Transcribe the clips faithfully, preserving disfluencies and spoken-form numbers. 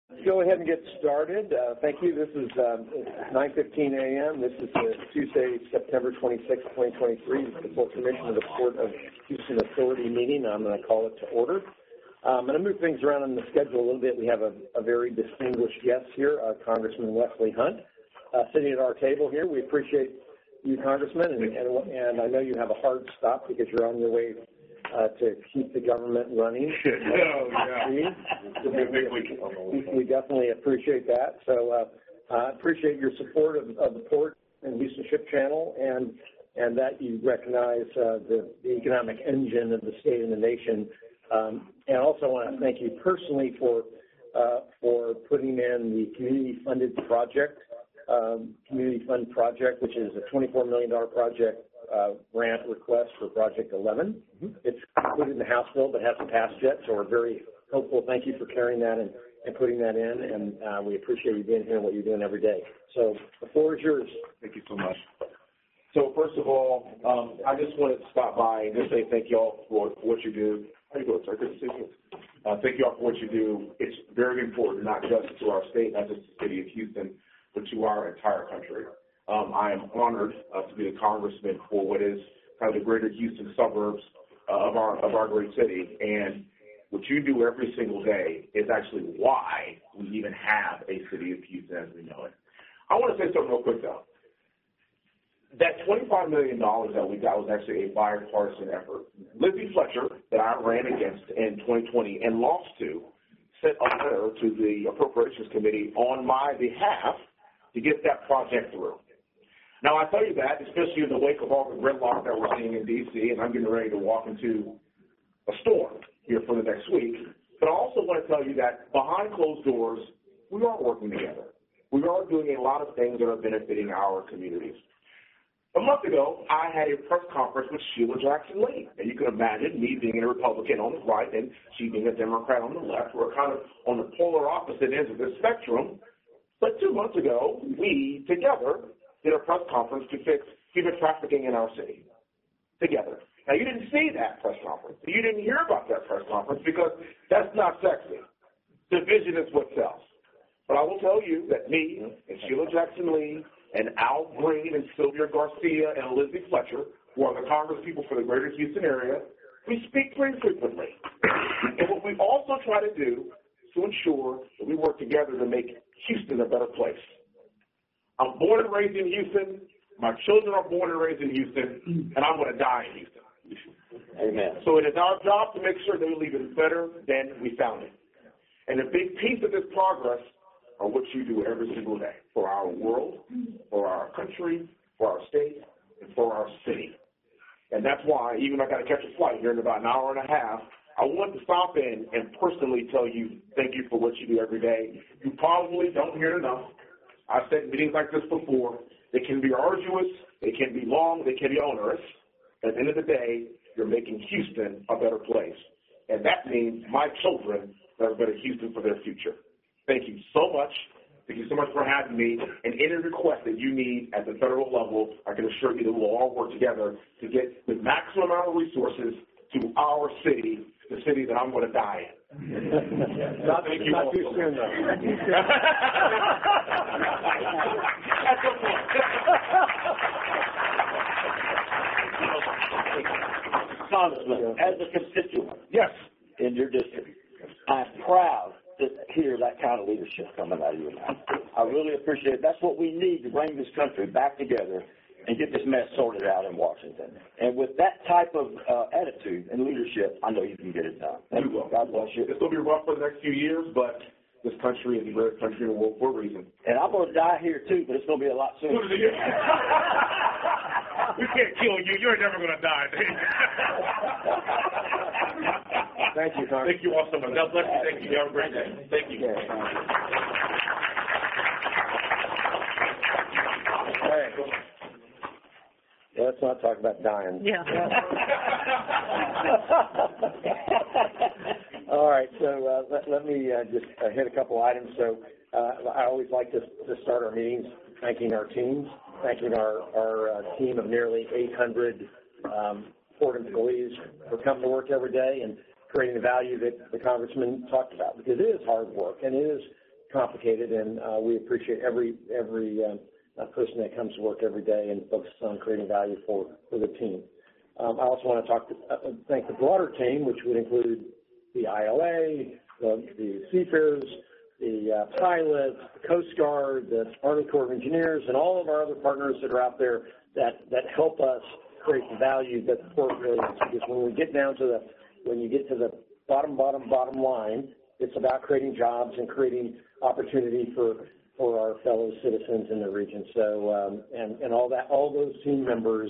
Let's go ahead and get started. Uh, thank you. This is uh, nine fifteen a m This is uh, Tuesday, September twenty-sixth, twenty twenty-three, the full commission of the Port of Houston Authority meeting. I'm going to call it to order. Um, I'm going to move things around on the schedule a little bit. We have a, a very distinguished guest here, uh, Congressman Wesley Hunt, uh, sitting at our table here. We appreciate you, Congressman, and, and, and I know you have a hard stop because you're on your way Uh, to keep the government running. Oh, yeah. we, we definitely appreciate that. So uh, I appreciate your support of, of the port and Houston Ship Channel, and and that you recognize uh, the, the economic engine of the state and the nation. Um, and also want to thank you personally for uh, for putting in the community-funded project, um, community fund project, which is a twenty-four million dollars project. Uh, grant request for Project eleven. Mm-hmm. It's included in the House bill, but hasn't passed yet, so we're very hopeful. Thank you for carrying that and, and putting that in, and uh, we appreciate you being here and what you're doing every day. So the floor is yours. Thank you so much. So first of all, um, I just wanted to stop by and just say thank you all for, for what you do. How you doing, sir? Good to see you. Uh, thank you all for what you do. It's very important, not just to our state, not just the city of Houston, but to our entire country. Um, I am honored uh, to be a congressman for what is kind of the greater Houston suburbs uh, of our of our great city. And what you do every single day is actually why we even have a city of Houston as we know it. I want to say something real quick, though. That twenty-five million dollars that we got was actually a bipartisan effort. Lizzie Fletcher, that I ran against in twenty twenty and lost to, sent a letter to the Appropriations Committee on my behalf to get that project through. Now, I tell you that, especially in the wake of all the gridlock that we're seeing in D C, and I'm getting ready to walk into a storm here for the next week. But I also want to tell you that behind closed doors, we are working together. We are doing a lot of things that are benefiting our communities. A month ago, I had a press conference with Sheila Jackson Lee. And you can imagine me being a Republican on the right and she being a Democrat on the left. We're kind of on the polar opposite ends of the spectrum. But two months ago, we together did a press conference to fix human trafficking in our city, together. Now, you didn't see that press conference. You didn't hear about that press conference because that's not sexy. Division is what sells. But I will tell you that me and Sheila Jackson Lee and Al Green and Sylvia Garcia and Lizzie Fletcher, who are the Congress people for the greater Houston area, we speak pretty frequently. And what we also try to do is to ensure that we work together to make Houston a better place. I'm born and raised in Houston. My children are born and raised in Houston, and I'm going to die in Houston. Amen. So it is our job to make sure that we leave it better than we found it. And a big piece of this progress are what you do every single day for our world, for our country, for our state, and for our city. And that's why, even though I got to catch a flight here in about an hour and a half, I want to stop in and personally tell you thank you for what you do every day. You probably don't hear it enough. I've said in meetings like this before. They can be arduous, they can be long, they can be onerous. At the end of the day, you're making Houston a better place. And that means my children have a better Houston for their future. Thank you so much. Thank you so much for having me. And any request that you need at the federal level, I can assure you that we'll all work together to get the maximum amount of resources to our city, the city that I'm going to die in. not Thank you not all too so soon, though. That's okay. Congressman, as a constituent Yes. in your district, I'm proud to hear that kind of leadership coming out of your mouth. I really appreciate it. That's what we need to bring this country back together and get this mess sorted out in Washington. And with that type of uh, attitude and leadership, I know you can get it done. You will. God bless you. It's going to be rough for the next few years, but this country is the greatest country in the world for a reason. And I'm going to die here, too, but it's going to be a lot sooner. We can't kill you. You're never going to die. Thank you, Congressman. Thank you all so much. God bless you. Thank you. You have a great day. Thank you. Hey. Yeah, let's not talk about dying. Yeah. All right, so uh, let, let me uh, just uh, hit a couple items. So uh, I always like to, to start our meetings thanking our teams, thanking our, our uh, team of nearly eight hundred um, port employees for coming to work every day and creating the value that the congressman talked about, because it is hard work and it is complicated, and uh, we appreciate every every uh, person that comes to work every day and focuses on creating value for, for the team. Um, I also want to talk to, uh, thank the broader team, which would include the I L A, the, the Seafarers, the uh, pilots, the Coast Guard, the Army Corps of Engineers, and all of our other partners that are out there that, that help us create the value that the port really is. Because when we get down to the, when you get to the bottom, bottom, bottom line, it's about creating jobs and creating opportunity for, for our fellow citizens in the region. So, um, and, and all that, all those team members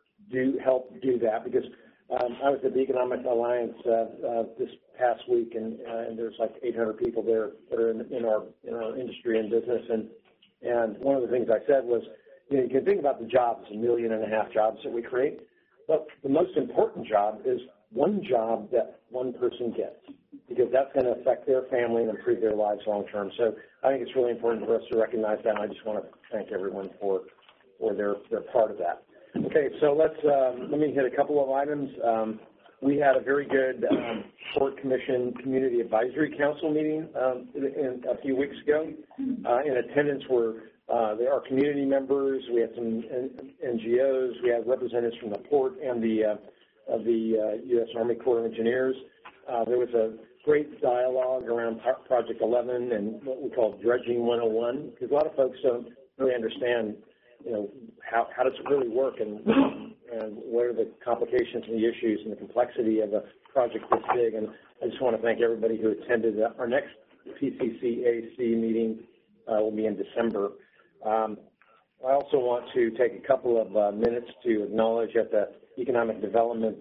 do help do that, because um, I was at the Economic Alliance uh, uh, this past week, and, uh, and there's like eight hundred people there that are in, in our in our industry and business, and and one of the things I said was, you know, you can think about the jobs, a million and a half jobs that we create, but the most important job is one job that one person gets, because that's going to affect their family and improve their lives long term. So I think it's really important for us to recognize that, and I just want to thank everyone for for their their part of that. Okay, so let's um, let me hit a couple of items. Um, we had a very good um, Port Commission Community Advisory Council meeting um, in, in a few weeks ago. Uh, in attendance were uh, our community members. We had some N G Os. We had representatives from the port and the uh, of the uh, U S Army Corps of Engineers. Uh, there was a great dialogue around Project eleven and what we call Dredging one oh one, because a lot of folks don't really understand, you know, how, how does it really work, and, and what are the complications and the issues and the complexity of a project this big. And I just want to thank everybody who attended. Our next P C C A C meeting uh, will be in December. Um, I also want to take a couple of uh, minutes to acknowledge at the Economic Development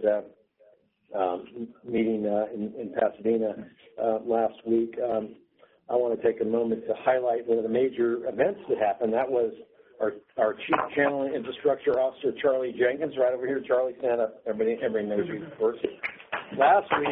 uh, um, meeting uh, in, in Pasadena uh, last week. Um, I want to take a moment to highlight one of the major events that happened. That was Our, our Chief Channel and Infrastructure Officer, Charlie Jenkins, right over here. Charlie, stand up. Everybody, everybody knows you, of course. Last week,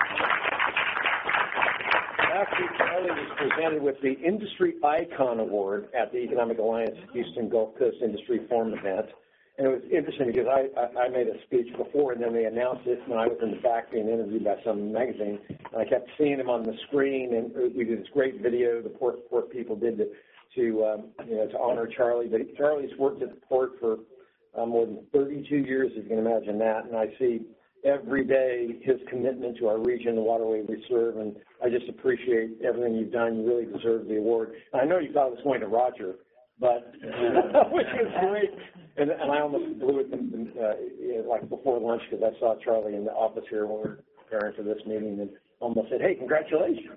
last week, Charlie was presented with the Industry Icon Award at the Economic Alliance Houston Gulf Coast Industry Forum event. And it was interesting because I, I, I made a speech before, and then they announced it when I was in the back being interviewed by some magazine. And I kept seeing him on the screen, and we did this great video the port, port people did to to um, you know, to honor Charlie. But Charlie's worked at the port for uh, more than thirty-two years, if you can imagine that. And I see every day his commitment to our region, the waterway we serve, and I just appreciate everything you've done. You really deserve the award. And I know you thought it was going to Roger, but which is great. And, and I almost blew it uh, like before lunch, because I saw Charlie in the office here when we were preparing for this meeting, and almost said, "Hey, congratulations."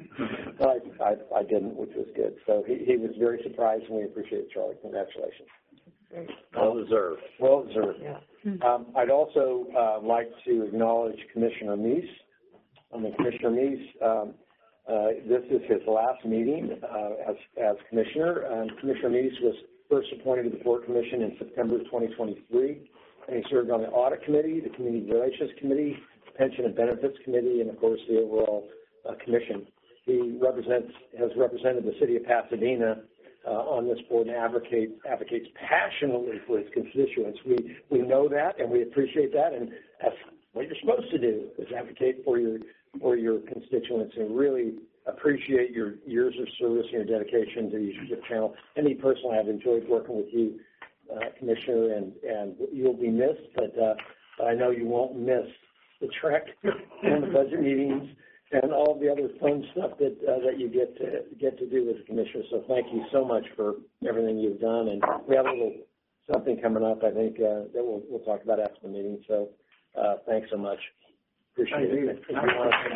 But I, I, I didn't, which was good. So he, he was very surprised, and we appreciate it, Charlie. Congratulations. Well deserved. Well deserved. Yeah. Um, I'd also uh, like to acknowledge Commissioner Meese. I mean, Commissioner Meese, um, uh, this is his last meeting uh, as, as commissioner. Um, Commissioner Meese was first appointed to the Port Commission in September of twenty twenty-three, and he served on the Audit Committee, the Community Relations Committee, Pension and Benefits Committee, and of course the overall uh, commission. He represents, has represented the city of Pasadena uh, on this board and advocate, advocates passionately for its constituents. We we know that, and we appreciate that, and that's what you're supposed to do, is advocate for your for your constituents, and really appreciate your years of service and your dedication to the YouTube channel. And me personally, I've enjoyed working with you, uh, Commissioner, and and you'll be missed, but uh, I know you won't miss the trek and the budget meetings and all the other fun stuff that uh, that you get to get to do as a commissioner. So thank you so much for everything you've done. And we have a little something coming up, I think, uh, that we'll we'll talk about after the meeting. So uh, thanks so much. Appreciate it. If you want to...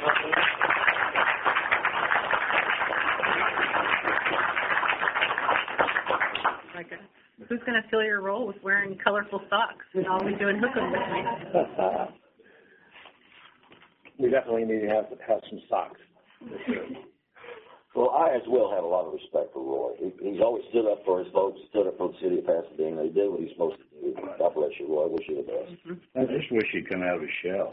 Okay. Who's going to fill your role with wearing colorful socks and always doing hook 'em with me? We definitely need to have have some socks. Well, I as well have a lot of respect for Roy. He, he's always stood up for his folks, stood up for the city of Pasadena. He did what he's supposed to do. God bless you, Roy. Wish you the best. I just wish he'd come out of his shell.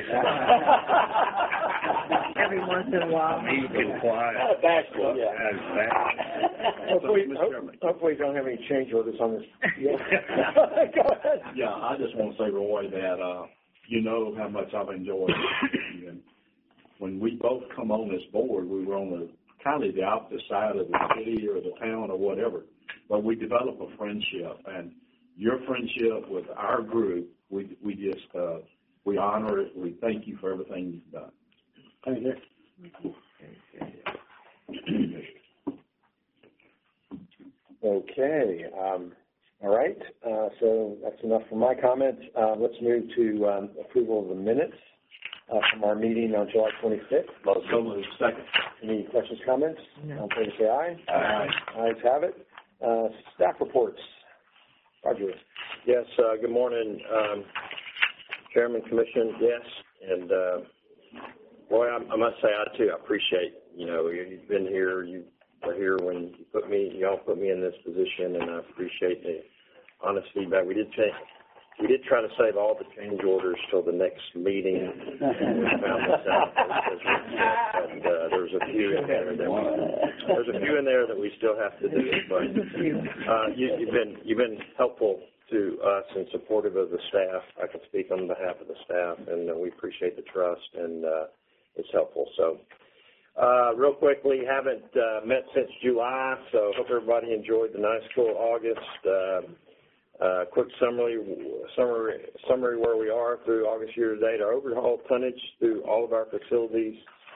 Every once in a while. He's been quiet. Bashful, yeah. Hopefully, hopefully, don't have any change orders on this. Yeah. Go ahead. Yeah, I just want to say, Roy, that uh, you know how much I've enjoyed it. And when we both come on this board, we were on the kind of the opposite side of the city or the town or whatever, but we develop a friendship. And your friendship with our group, we we just uh, we honor it. We thank you for everything you've done. Thank you. Okay. Um, all right. Uh, so that's enough for my comments. Uh, let's move to um, approval of the minutes uh, from our meeting on July twenty-sixth. So moved. Second. Any questions, comments? No. All in favor, say aye. Aye. Ayes have it. Uh, staff reports. Roger. Yes, uh, good morning, um, Chairman, Commission, yes, and, uh, Roy, I, I must say, I too, I appreciate, you know, you, you've been here, you were here when you put me, y'all put me in this position, and I appreciate the honest feedback. We did change, we did try to save all the change orders till the next meeting, and we found this out, as Rick said, and, uh, there's a few in there that we, there's a few in there that we still have to do, but, uh, you, you've been, you've been helpful to us and supportive of the staff. I can speak on behalf of the staff, and uh, we appreciate the trust, and uh, it's helpful. So, uh, real quickly, haven't uh, met since July, so hope everybody enjoyed the nice, cool August. Uh, uh, quick summary, summary, summary where we are through August year to date. Our overall tonnage through all of our facilities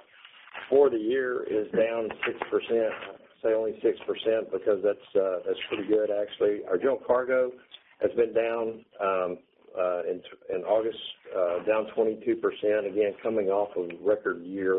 for the year is down six percent. I say only six percent because that's uh, that's pretty good, actually. Our general cargo has been down um, uh, in, in August, uh, down twenty-two percent, again, coming off of a record year.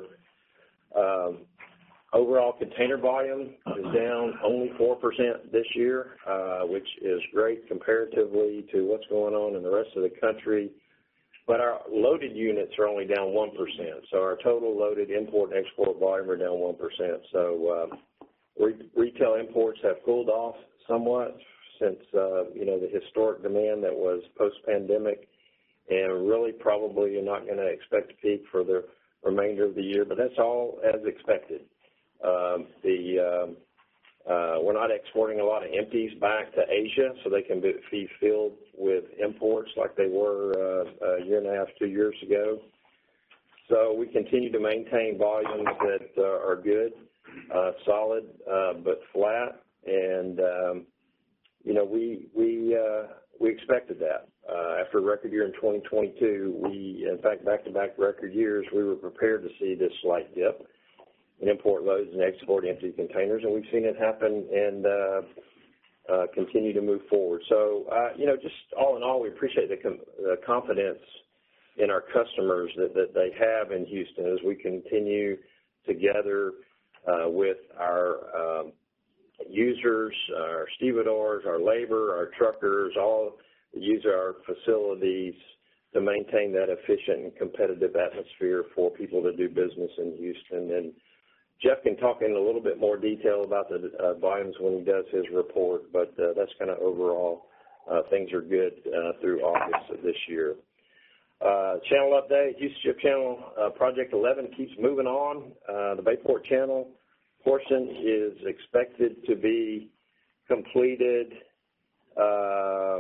Um, overall container volume is down only four percent this year, uh, which is great comparatively to what's going on in the rest of the country. But our loaded units are only down one percent. So our total loaded import and export volume are down one percent. So uh, re- retail imports have cooled off somewhat since, uh, you know, the historic demand that was post-pandemic, and really probably you're not going to expect a peak for the remainder of the year, but that's all as expected. Um, the um, uh, we're not exporting a lot of empties back to Asia, so they can be, be filled with imports like they were uh, a year and a half, two years ago. So we continue to maintain volumes that uh, are good, uh, solid, uh, but flat, and um, you know, we we uh, we expected that. Uh, after a record year in twenty twenty-two, we, in fact, back-to-back record years, we were prepared to see this slight dip in import loads and export empty containers, and we've seen it happen and uh, uh, continue to move forward. So, uh, you know, just all in all, we appreciate the, com- the confidence in our customers that, that they have in Houston as we continue together uh, with our um, users, our stevedores, our labor, our truckers, all use our facilities to maintain that efficient and competitive atmosphere for people to do business in Houston. And Jeff can talk in a little bit more detail about the uh, volumes when he does his report, but uh, that's kind of overall uh, things are good uh, through August of this year. Uh, channel update, Houston Ship Channel uh, Project eleven keeps moving on. Uh, the Bayport Channel portion is expected to be completed uh,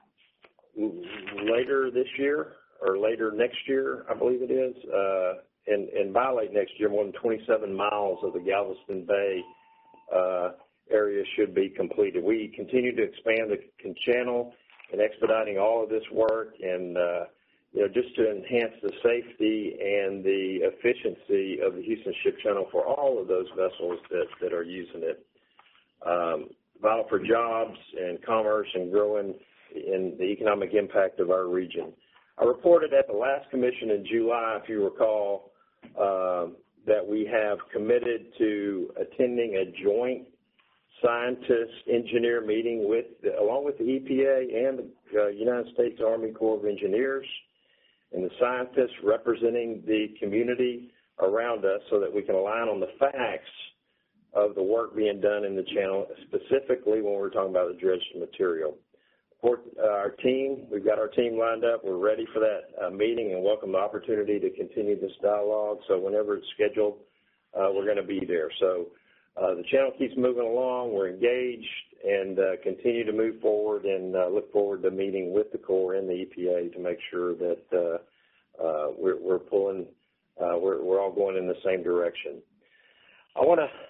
later this year or later next year, I believe it is. Uh, and, and by late next year, more than twenty-seven miles of the Galveston Bay uh, area should be completed. We continue to expand the channel and expediting all of this work, and uh, you know, just to enhance the safety and the efficiency of the Houston Ship Channel for all of those vessels that, that are using it. Um, vital for jobs and commerce and growing in the economic impact of our region. I reported at the last commission in July, if you recall, uh, that we have committed to attending a joint scientist-engineer meeting with, along with the E P A and the uh, United States Army Corps of Engineers, and the scientists representing the community around us so that we can align on the facts of the work being done in the channel, specifically when we're talking about the dredged material. For uh, our team, we've got our team lined up. We're ready for that uh, meeting and welcome the opportunity to continue this dialogue. So whenever it's scheduled, uh, we're going to be there. So uh, the channel keeps moving along. We're engaged and uh, continue to move forward, and uh, look forward to meeting with the Corps and the E P A to make sure that uh, uh, we're, we're pulling, uh, we're, we're all going in the same direction. I want to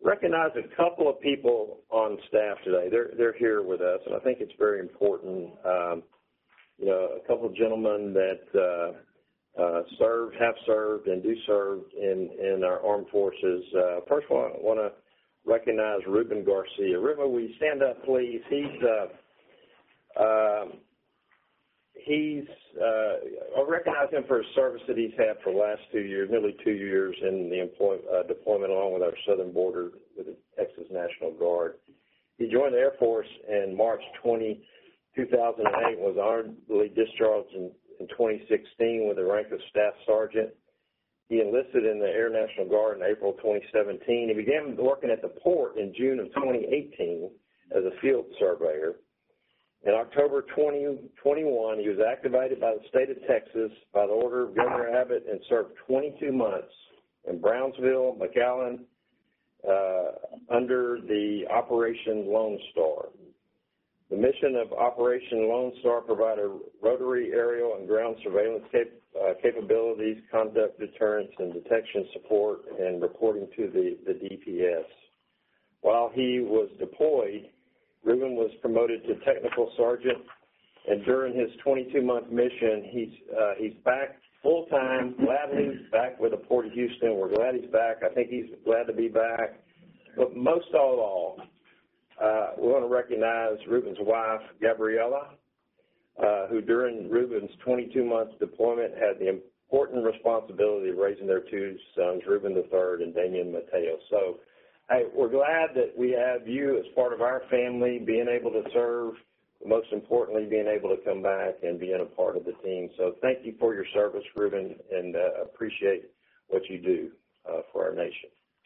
recognize a couple of people on staff today. They're they're here with us, and I think it's very important. Um, you know, a couple of gentlemen that uh, uh, served, have served, and do serve in, in our armed forces. Uh, first of all, I want to recognize Ruben Garcia. Ruben, will you stand up, please? He's uh, uh, he's uh, I recognize him for his service that he's had for the last two years, nearly two years in the employ, uh, deployment along with our southern border with the Texas National Guard. He joined the Air Force in March twentieth, two thousand eight, and was honorably discharged in, in twenty sixteen with the rank of Staff Sergeant. He enlisted in the Air National Guard in April twenty seventeen. He began working at the port in June of twenty eighteen as a field surveyor. In October twenty twenty-one, he was activated by the state of Texas by the order of Governor Abbott and served twenty-two months in Brownsville, McAllen, uh, under the Operation Lone Star. The mission of Operation Lone Star provided rotary, aerial, and ground surveillance cap- uh, capabilities, conduct deterrence and detection support, and reporting to the, the D P S. While he was deployed, Ruben was promoted to technical sergeant, and during his twenty-two month mission, he's uh, he's back full-time, gladly back with the Port of Houston. We're glad he's back. I think he's glad to be back. But most of all, uh, we want to recognize Ruben's wife, Gabriella, uh, who during Ruben's twenty-two month deployment had the important responsibility of raising their two sons, Ruben the third and Damian Mateo. So, hey, we're glad that we have you as part of our family, being able to serve, most importantly, being able to come back and being a part of the team. So thank you for your service, Ruben, and uh, appreciate what you do uh, for our nation.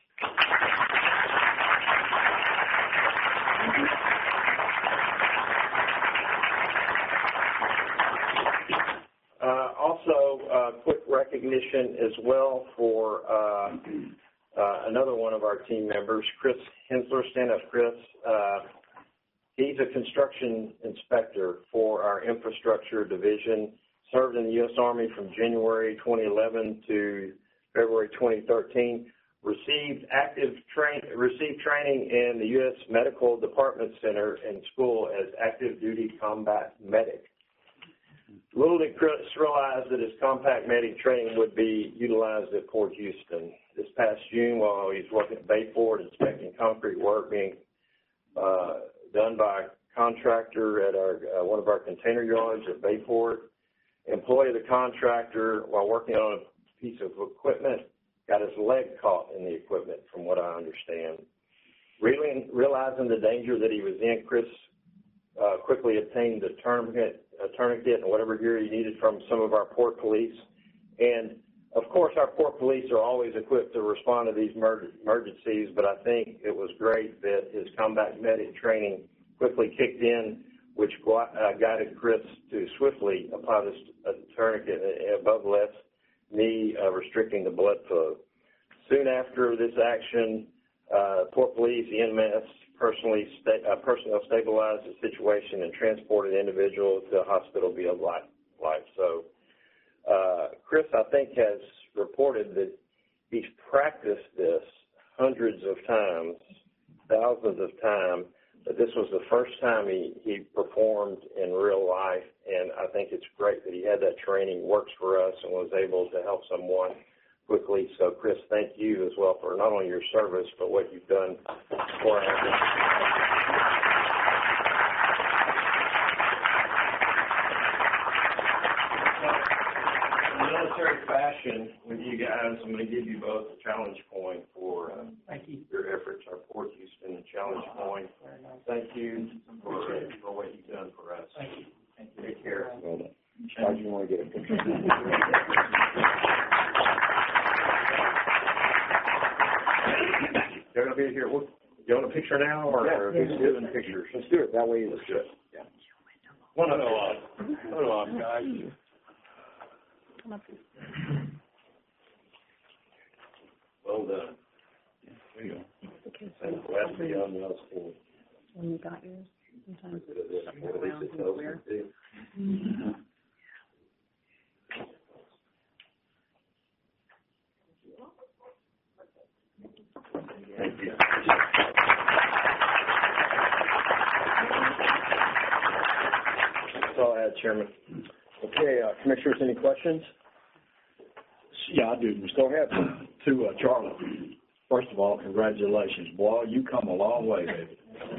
Uh, also, uh, quick recognition as well for uh, uh, another one of our team members, Chris Hensler. Stand up, Chris. Uh, he's a construction inspector for our infrastructure division, served in the U S Army from January twenty eleven to February twenty thirteen, received active train, received training in the U S Medical Department Center and School as active duty combat medic. Little did Chris realize that his compact medic training would be utilized at Port Houston. This past June, while he was working at Bayport, inspecting concrete work being uh, done by a contractor at our uh, one of our container yards at Bayport, employee of the contractor, while working on a piece of equipment, got his leg caught in the equipment, from what I understand. Really, realizing the danger that he was in, Chris uh, quickly obtained a tourniquet, a tourniquet and whatever gear he needed from some of our port police. And, of course, our port police are always equipped to respond to these emergencies, but I think it was great that his combat medic training quickly kicked in, which uh, guided Chris to swiftly apply this uh, tourniquet above left knee, uh, restricting the blood flow. Soon after this action, uh, Port Police, E M S, personally sta- uh, personnel stabilized the situation and transported the individual to the hospital via life. life. So uh, Chris, I think, has reported that he's practiced this hundreds of times, thousands of times, but this was the first time he, he performed in real life, and I think it's great that he had that training, works for us, and was able to help someone quickly. So, Chris, thank you as well for not only your service, but what you've done for us. In military fashion, with you guys, I'm going to give you both a challenge point for uh, thank you. your efforts. Our Port Houston challenge point. Thank you for, for what you've done for us. Thank you. Thank you. Take care. Well done. How do you want to get a picture? They're going to be here. Do you want a picture now, or yeah, are we yeah, doing pictures? Let's do it. That way it's good. Yeah. One of them. Hold on, guys. Come up. Well done. There you go. And last thing on the other school. When you got yours, sometimes it's around and weird. Thank you. Chairman. Okay, uh, Commissioners, any questions? Yeah, I do. Go ahead. To uh, Charlie, first of all, congratulations. Boy, you come a long way, baby.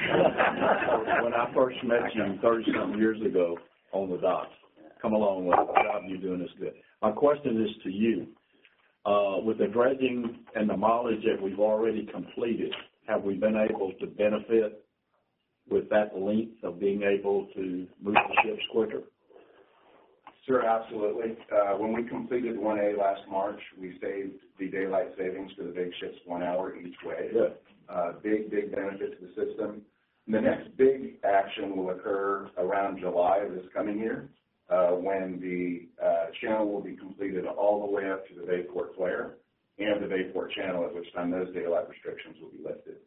When I first met you thirty-something years ago on the docks, come a long way. The job you're doing is good. My question is to you. Uh, with the dredging and the mileage that we've already completed, have we been able to benefit with that length of being able to move the ships quicker? Sure, absolutely. Uh, when we completed one A last March, we saved the daylight savings for the big ships one hour each way. Good. Uh, big, big benefit to the system. And the next big action will occur around July of this coming year, uh, when the uh, channel will be completed all the way up to the Bayport flare and the Bayport channel, at which time those daylight restrictions will be lifted.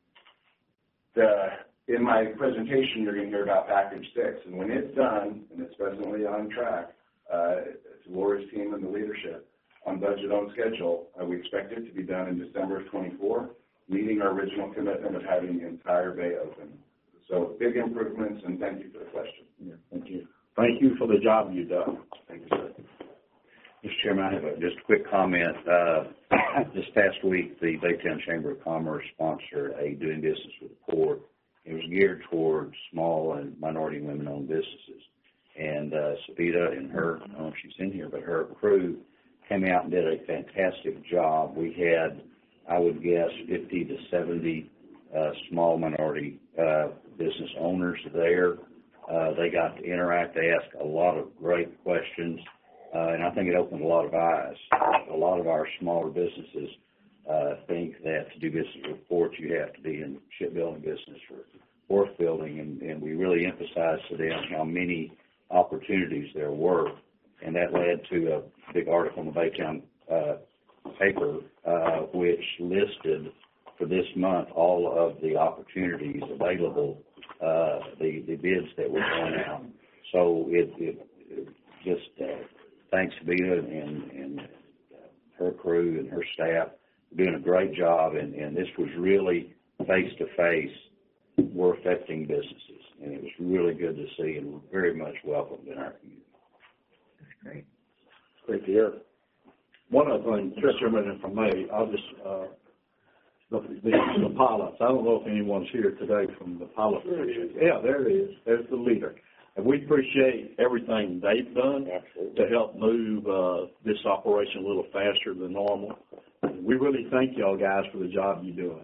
The In my presentation, you're going to hear about package six, and when it's done, and it's presently on track, uh, to Lori's team and the leadership, on budget, on schedule, uh, we expect it to be done in December of twenty-four, meeting our original commitment of having the entire bay open. So big improvements, and thank you for the question. Yeah, thank you. Thank you for the job you've done. Thank you, sir. Mister Chairman, I have a, just a quick comment. Uh, this past week, the Baytown Chamber of Commerce sponsored a Doing Business with the Port. It was geared towards small and minority and women-owned businesses. And uh, Sabita and her, I don't know if she's in here, but her crew came out and did a fantastic job. We had, I would guess, fifty to seventy uh, small minority uh, business owners there. Uh, they got to interact. They asked a lot of great questions, uh, and I think it opened a lot of eyes. A lot of our smaller businesses uh, think that to do business with ports, you have to be in shipbuilding business or wharf building, and, and we really emphasized to them how many opportunities there were, and that led to a big article in the Baytown uh, paper, uh, which listed for this month all of the opportunities available, uh, the, the bids that were going out. So it, it, it just uh, thanks Sabita and, and her crew and her staff for doing a great job, and, and this was really face-to-face. We're affecting businesses, and it was really good to see and very much welcomed in our community. That's great. It's great to hear. One other thing, Mister Chairman, if I may, I'll just, uh, the, the, the pilots, I don't know if anyone's here today from the pilot division. Yeah, there it is. There's the leader. And we appreciate everything they've done Absolutely. to help move uh, this operation a little faster than normal. And we really thank y'all guys for the job you're doing.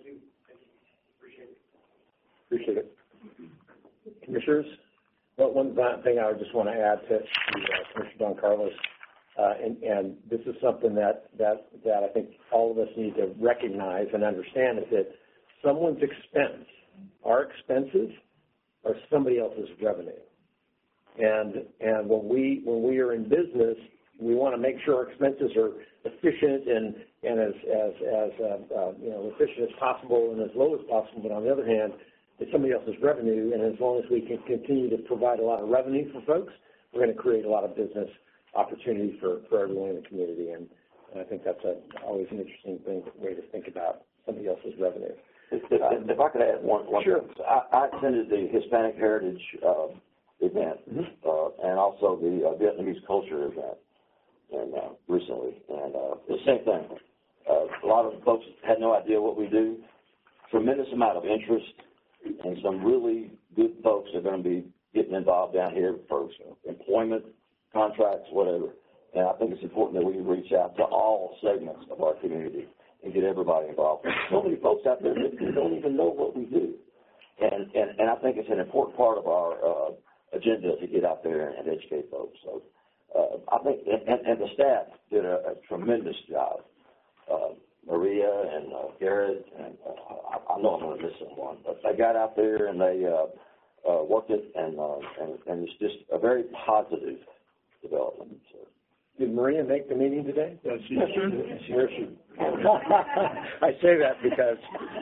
Appreciate it. Commissioners, well, one thing I would just want to add to, to uh, Commissioner Don Carlos, uh, and, and this is something that, that, that I think all of us need to recognize and understand, is that someone's expense, our expenses, are somebody else's revenue. And, and when we, when we are in business, we want to make sure our expenses are efficient and, and as, as, as uh, uh, you know, efficient as possible and as low as possible. But on the other hand, it's somebody else's revenue, and as long as we can continue to provide a lot of revenue for folks, we're going to create a lot of business opportunity for, for everyone in the community. And, and I think that's a, always an interesting thing, way to think about somebody else's revenue. If, if, if I could add one, one Sure. thing. I, I attended the Hispanic Heritage uh, event, Mm-hmm. uh, and also the uh, Vietnamese culture event, and uh, recently, and uh, the same thing. Uh, a lot of folks had no idea what we do. Tremendous amount of interest, and some really good folks are going to be getting involved down here for employment, contracts, whatever. And I think it's important that we reach out to all segments of our community and get everybody involved. So many folks out there that don't even know what we do. And, and, and I think it's an important part of our uh, agenda to get out there and educate folks. So uh, I think, and, and the staff did a, a tremendous job. Uh, Maria and uh, Garrett, and uh, I, I know I'm going to miss someone, but they got out there and they uh, uh, worked it, and, uh, and and it's just a very positive development. So. Did Maria make the meeting today? Yes, she Where is she? I say that because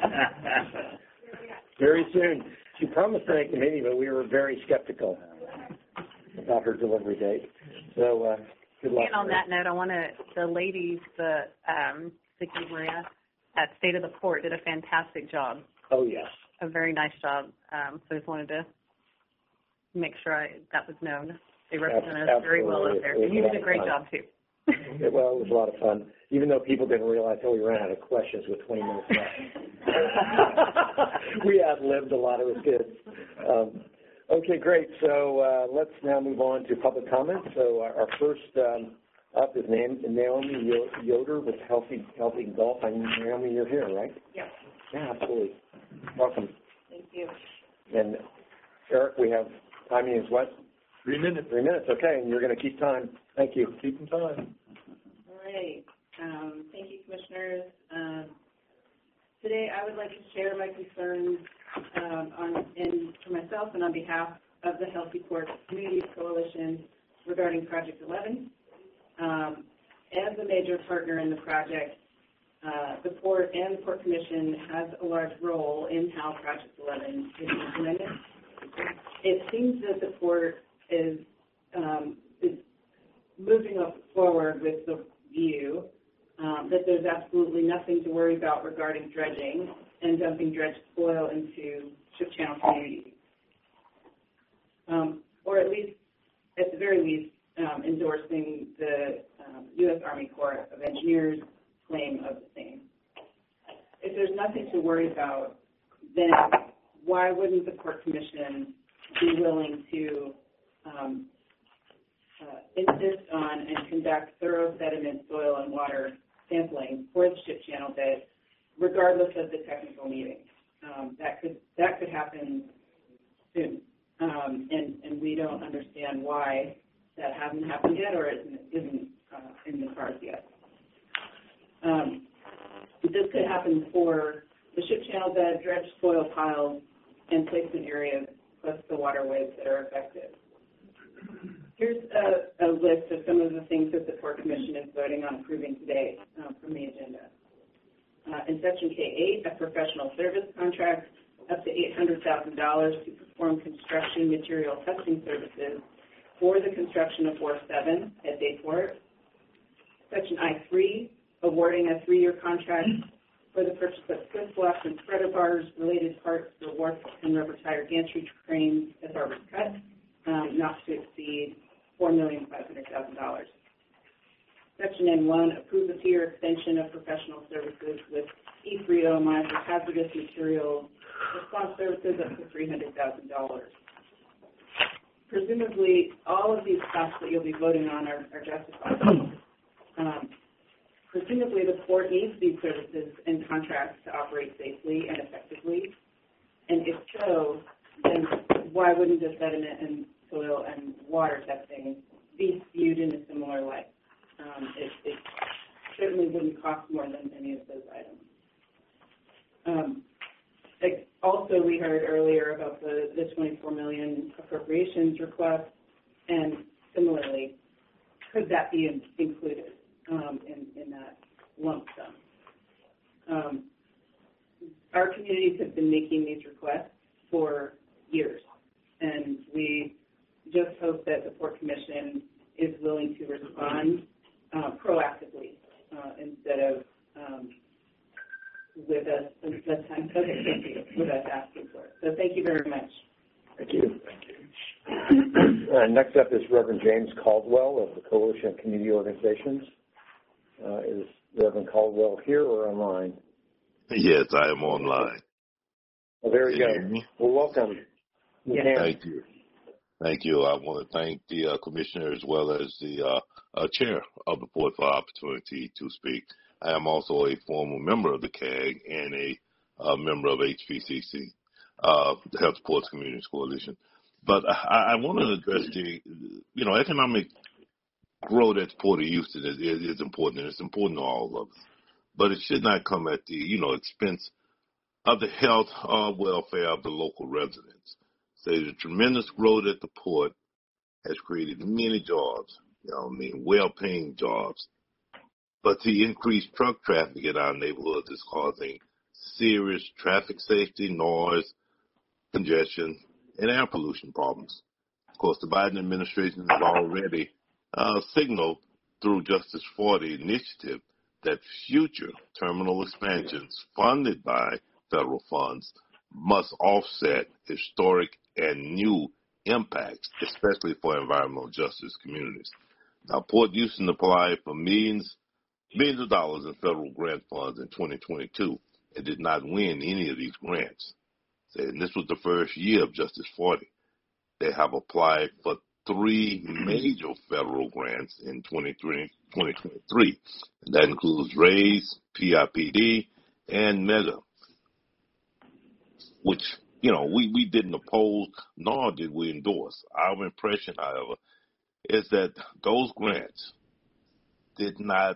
very soon. She promised to make the meeting, but we were very skeptical about her delivery date. So uh, good luck. And on that note, I want to, the ladies, the um, Vicki and Maria at State of the Port did a fantastic job. Oh, yes. A very nice job. Um, so I just wanted to make sure I, that was known. They represented us very well up there. And you did a great job, too. Yeah, well, it was a lot of fun, even though people didn't realize how we ran out of questions with twenty minutes left. We ad-libbed a lot, it was good. Um, okay, great. So uh, let's now move on to public comment. So our, our first um, up is Naomi Yoder with Healthy Healthy Golf. I mean, Naomi, you're here, right? Yes. Yeah, absolutely. Welcome. Thank you. And Eric, we have timing is what? Three minutes. Three minutes, okay, and you're going to keep time. Thank you. Keeping time. All right. Um, thank you, Commissioners. Um, today, I would like to share my concerns um, on, in, for myself and on behalf of the Healthy Port Communities Coalition regarding Project eleven. Um, as a major partner in the project, uh, the Port and the Port Commission has a large role in how Project eleven is implemented. It seems that the Port is, um, is moving forward with the view um, that there's absolutely nothing to worry about regarding dredging and dumping dredged soil into Ship Channel communities, um, or at least, at the very least, um, endorsing the um, U S Army Corps of Engineers' claim of the same. If there's nothing to worry about, then why wouldn't the Port Commission be willing to um, uh, insist on and conduct thorough sediment, soil, and water sampling for the Ship Channel bed, regardless of the technical meeting? Um, that could that could happen soon, um, and and we don't understand why that hasn't happened yet or isn't, isn't uh, in the cards yet. Um, this could happen for the Ship Channel bed, dredged soil piles, and placement areas, plus the waterways that are affected. Here's a, a list of some of the things that the Port Commission is voting on approving today uh, from the agenda. Uh, in Section K eight, a professional service contract up to eight hundred thousand dollars to perform construction material testing services for the construction of Wharf seven at Bayport. Section I three, awarding a three-year contract for the purchase of twist blocks and spreader bars, related parts for wharf and rubber tire gantry cranes at Barber's Cut, um, not to exceed four million five hundred thousand dollars. Section N one, approve a two-year extension of professional services with E three O M I for hazardous materials response services up to three hundred thousand dollars. Presumably, all of these costs that you'll be voting on are, are justified. Um, presumably, the Port needs these services and contracts to operate safely and effectively. And if so, then why wouldn't the sediment and soil and water testing be viewed in a similar light? Um, it, it certainly wouldn't cost more than any of those items. Um, like also, we heard earlier about the, the twenty-four million dollars appropriations request, and similarly, could that be in, included um, in, in that lump sum? Um, our communities have been making these requests for years, and we just hope that the Port Commission is willing to respond uh, proactively uh, instead of um, with us, with us, with us asking for it. So thank you very much. Thank you. Thank you. Uh, next up is Reverend James Caldwell of the Coalition of Community Organizations. Uh, is Reverend Caldwell here or online? Yes, I am online. Well, there you go. Well, welcome. You thank you. Thank you. I want to thank the uh, Commissioner as well as the uh, uh, Chair of the Port for the opportunity to speak. I am also a former member of the C A G and a uh, member of H P C C, uh, the Health Ports Communities Coalition. But I, I want to address the, you know, economic growth at the Port of Houston is, is, is important, and it's important to all of us. But it should not come at the, you know, expense of the health or welfare of the local residents. So the tremendous growth at the port has created many jobs, you know, I mean, well-paying jobs. But the increased truck traffic in our neighborhoods is causing serious traffic safety, noise, congestion, and air pollution problems. Of course, the Biden administration has already uh, signaled through Justice forty initiative that future terminal expansions funded by federal funds must offset historic and new impacts, especially for environmental justice communities. Now, Port Houston applied for millions, millions of dollars in federal grant funds in twenty twenty-two and did not win any of these grants. And this was the first year of Justice forty. They have applied for three major federal grants in twenty twenty-three. And that includes RAISE, P I P D, and MEGA, which, you know, we, we didn't oppose, nor did we endorse. Our impression, however, is that those grants did not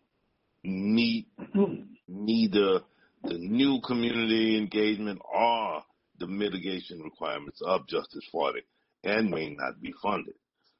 meet neither the new community engagement or the mitigation requirements of Justice forty and may not be funded.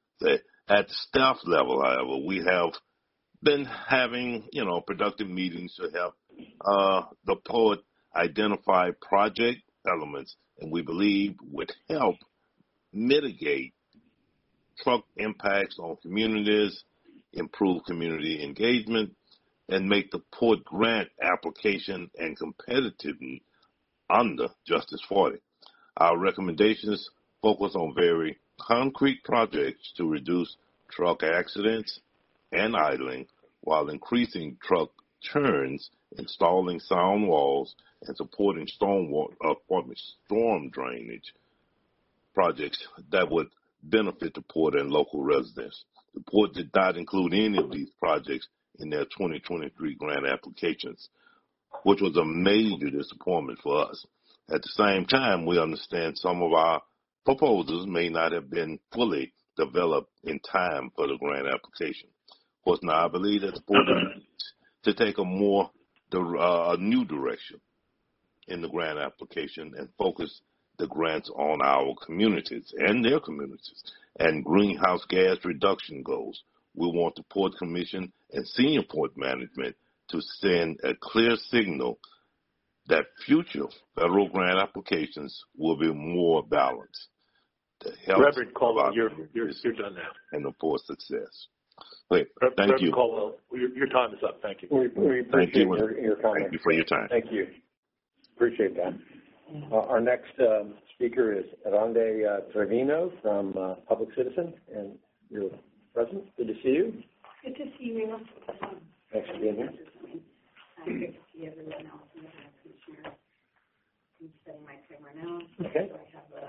At the staff level, however, we have been having, you know, productive meetings to help uh, the Port identify project elements, and we believe would help mitigate truck impacts on communities, improve community engagement, and make the Port grant application and competitive under Justice forty. Our recommendations focus on very concrete projects to reduce truck accidents and idling while increasing truck turns, installing sound walls, and supporting storm, uh, storm drainage projects that would benefit the Port and local residents. The Port did not include any of these projects in their twenty twenty-three grant applications, which was a major disappointment for us. At the same time, we understand some of our proposals may not have been fully developed in time for the grant application. Of course, now I believe that the Port needs to take a more, uh, a new direction in the grant application and focus the grants on our communities and their communities and greenhouse gas reduction goals. We want the Port Commission and senior port management to send a clear signal that future federal grant applications will be more balanced. Reverend Caldwell, you're, you're, you're done now. And the Port's success. Wait, thank Reverend you. Caldwell, your, your time is up. Thank you. We, we appreciate you. your, your comments. Thank you for your time. Thank you. Appreciate that. Uh, our next um, speaker is Aronde uh, Trevino from uh, Public Citizen, and you're present. Good to see you. Good to see you. Thanks for being here. Uh, good to see everyone else in the Commissioner. I'm setting my timer now. Okay. So I have a,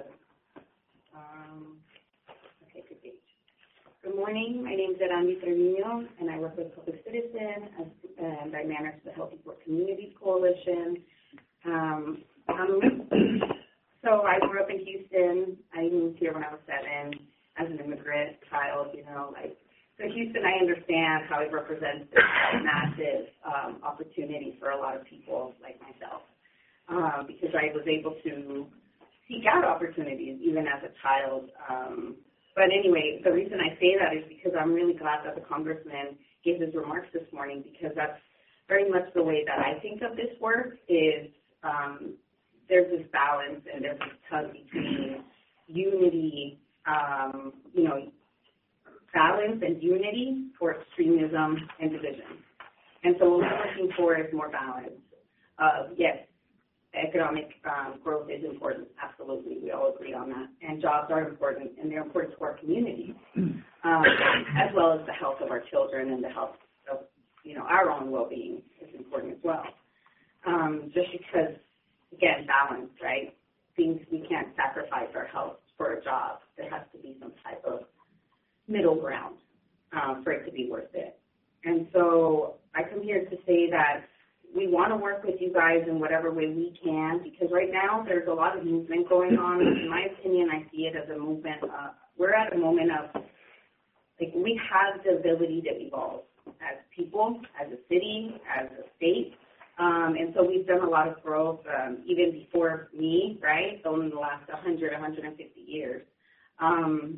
um, okay, good page. Good morning. My name is Aronde Trevino, and I work with Public Citizen, as, and I manage the Healthy Port Communities Coalition. Um, um, so I grew up in Houston. I moved here when I was seven as an immigrant child, you know, like, so Houston, I understand how it represents this massive um, opportunity for a lot of people like myself, um, because I was able to seek out opportunities even as a child. Um, but anyway, the reason I say that is because I'm really glad that the congressman gave his remarks this morning, because that's very much the way that I think of this work is um, there's this balance and there's this tug between unity, um, you know, balance and unity for extremism and division. And so what we're looking for is more balance. Uh, yes, economic um, growth is important, absolutely, we all agree on that. And jobs are important, and they're important to our community, um, as well as the health of our children and the health of, you know, our own well-being is important as well. Um, just because, again, balance, right? Things we can't sacrifice our health for a job. There has to be some type of middle ground um, for it to be worth it. And so I come here to say that we want to work with you guys in whatever way we can, because right now there's a lot of movement going on. In my opinion, I see it as a movement. Uh, we're at a moment of, like, we have the ability to evolve as people, as a city, as a state. Um, and so we've done a lot of growth, um, even before me, right, so in the last one hundred, one hundred fifty years. Um,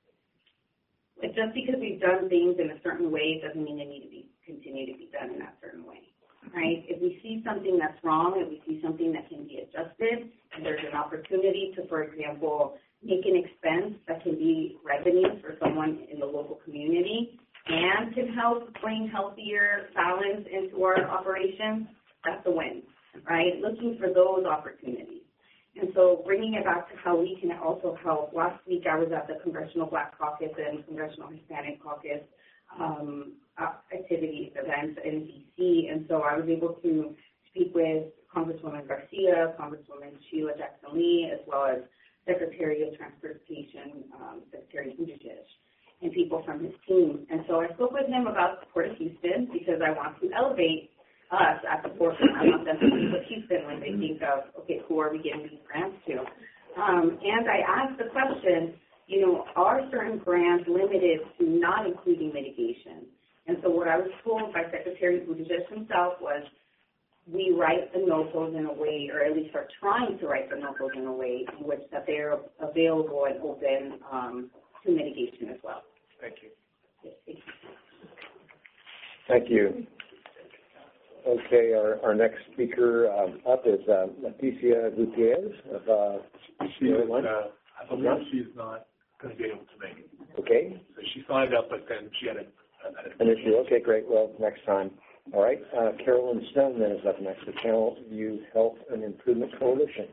but just because we've done things in a certain way doesn't mean they need to be continue to be done in that certain way, right? If we see something that's wrong, if we see something that can be adjusted, and there's an opportunity to, for example, make an expense that can be revenue for someone in the local community and can help bring healthier balance into our operations, that's a win, right? Looking for those opportunities. And so bringing it back to how we can also help, last week I was at the Congressional Black Caucus and Congressional Hispanic Caucus um, activities, events in D C, and so I was able to speak with Congresswoman Garcia, Congresswoman Sheila Jackson-Lee, as well as Secretary of Transportation, um, Secretary Buttigieg, and people from his team. And so I spoke with him about the Port of Houston because I want to elevate us at the forefront. I want them to think of Houston when they think of, okay, who are we giving these grants to? Um, and I asked the question, you know, are certain grants limited to not including mitigation? And so what I was told by Secretary Buttigieg himself was, we write the NOPOs in a way, or at least are trying to write the NOPOs in a way in which that they're available and open um, to mitigation as well. Thank you. Yes, thank you. Thank you. Okay, our, our next speaker um, up is uh, Leticia Gutierrez of uh, She is, uh, I believe she's not going to be able to make it. Okay. So she signed up, but then she had a, a an issue. Okay, great. Well, next time. All right. Uh, Carolyn Stone then is up next, the Channel View Health and Improvement Coalition.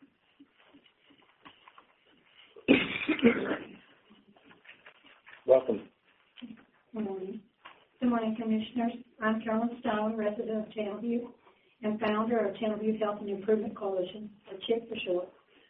Welcome. Good morning. Good morning, Commissioners. I'm Carolyn Stone, resident of Channelview and founder of Channelview Health and Improvement Coalition, or CHIC for short.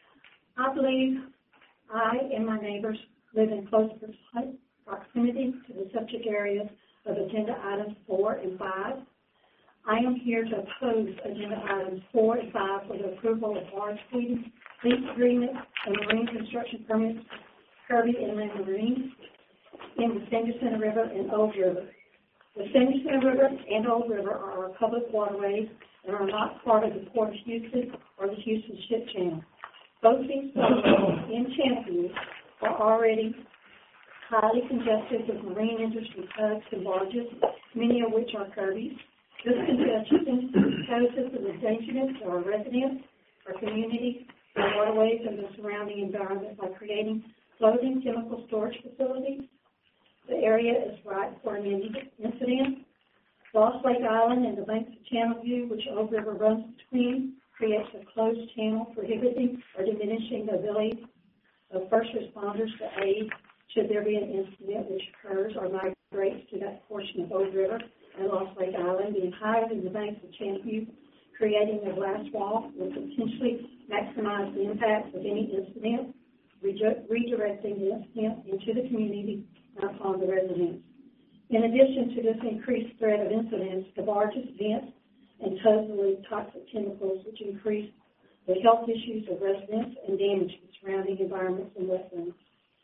I believe I and my neighbors live in close proximity to the subject areas of agenda items four and five. I am here to oppose agenda items four and five for the approval of barge feeding, lease agreements, and marine construction permits, Kirby Inland Marine, in the Sanderson River and Old River. The Sanderson River and Old River are our public waterways and are not part of the Port of Houston or the Houston Ship Channel. Both these waterways in Channelview are already highly congested with marine industry tugs and barges, many of which are Kirby's. This congestion poses an endangerment to our residents, our communities, our waterways, and the surrounding environment by creating floating chemical storage facilities. The area is ripe for an incident. Lost Lake Island and the banks of Channelview, which Old River runs between, creates a closed channel prohibiting or diminishing the ability of first responders to aid should there be an incident which occurs or migrates to that portion of Old River and Lost Lake Island, being higher than the banks of Channelview, creating a blast wall will potentially maximize the impact of any incident, redirecting the incident into the community and upon the residents. In addition to this increased threat of incidents, the barges vent and tugs release toxic chemicals which increase the health issues of residents and damage the surrounding environments and wetlands.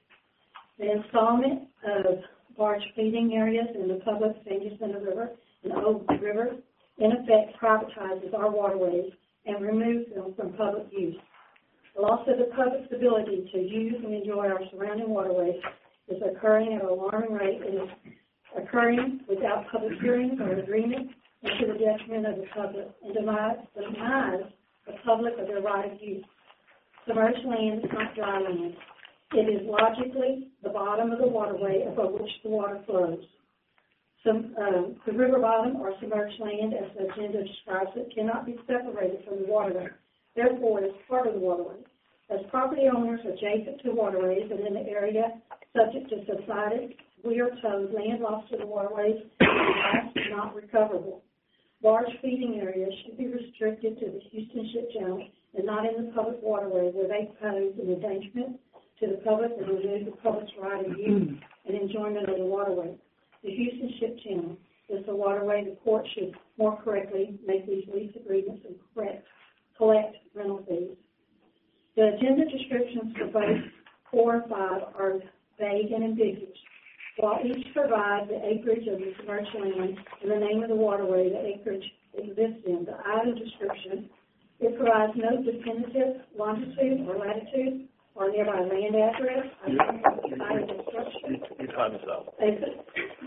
The installment of barge feeding areas in the public Sanderson River and Old River in effect privatizes our waterways and removes them from public use. The loss of the public's ability to use and enjoy our surrounding waterways is occurring at an alarming rate and is occurring without public hearings or agreement and to the detriment of the public and denies, denies the public of their right of use. Submerged land is not dry land. It is logically the bottom of the waterway above which the water flows. Some, um, the river bottom or submerged land, as the agenda describes it, cannot be separated from the waterway. Therefore, it is part of the waterway. As property owners adjacent to waterways and in the area subject to subsidence, we are told land lost to the waterways is not recoverable. Barge feeding areas should be restricted to the Houston Ship Channel and not in the public waterway where they pose an endangerment to the public and remove the public's right of use and enjoyment of the waterway. The Houston Ship Channel is the waterway the court should more correctly make these lease agreements and correct, collect rental fees. The agenda descriptions for both four and five are vague and ambiguous. While each provides the acreage of the submerged land and the name of the waterway the acreage exists in, the item description, it provides no definitive longitude or latitude or nearby land address. I think item description. Your time is up. Thank you.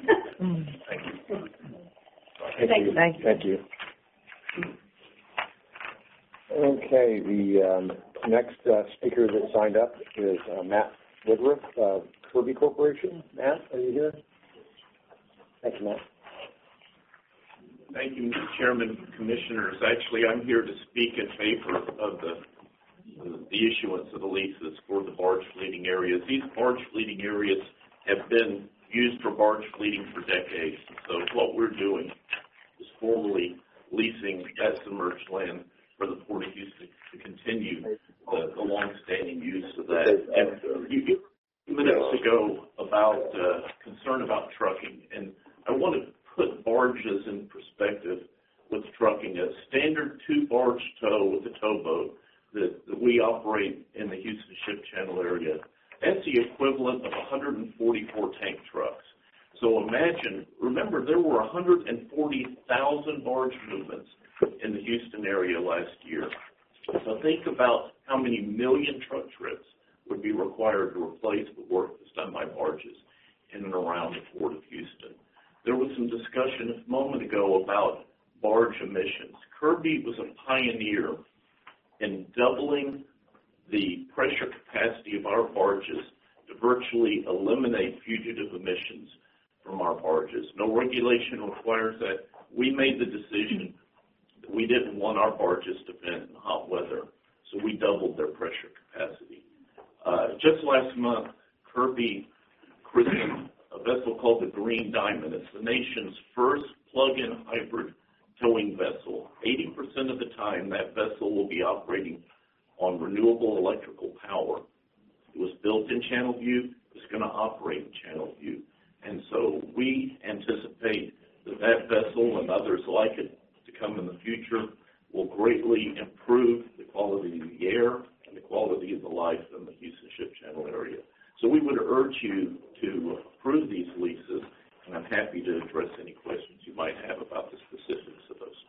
Thank you. Thank you. Thank you. Thank you. Okay, the um, next uh, speaker that signed up is uh, Matt Woodruff of Kirby Corporation. Matt, are you here? Thank you, Matt. Thank you, Mister Chairman, Commissioners. Actually, I'm here to speak in favor of the, the issuance of the leases for the barge fleeting areas. These barge fleeting areas have been used for barge fleeting for decades. So what we're doing is formally leasing that submerged land for the Port of Houston to continue the, the long-standing use of that. And you gave minutes ago about uh, concern about trucking, and I want to put barges in perspective with trucking. A standard two-barge tow with a towboat that, that we operate in the Houston Ship Channel area, that's the equivalent of one hundred forty-four tank trucks. So imagine, remember, there were one hundred forty thousand barge movements in the Houston area last year. So think about how many million truck trips would be required to replace the work that's done by barges in and around the Port of Houston. There was some discussion a moment ago about barge emissions. Kirby was a pioneer in doubling the pressure capacity of our barges to virtually eliminate fugitive emissions from our barges. No regulation requires that. We made the decision that we didn't want our barges to vent in hot weather, so we doubled their pressure capacity. Uh, just last month, Kirby christened a vessel called the Green Diamond. It's the nation's first plug-in hybrid towing vessel. eighty percent of the time, that vessel will be operating on renewable electrical power. It was built in Channelview. It's going to operate in Channelview. And so we anticipate that that vessel and others like it to come in the future will greatly improve the quality of the air and the quality of the life in the Houston Ship Channel area. So we would urge you to approve these leases, and I'm happy to address any questions you might have about the specifics of those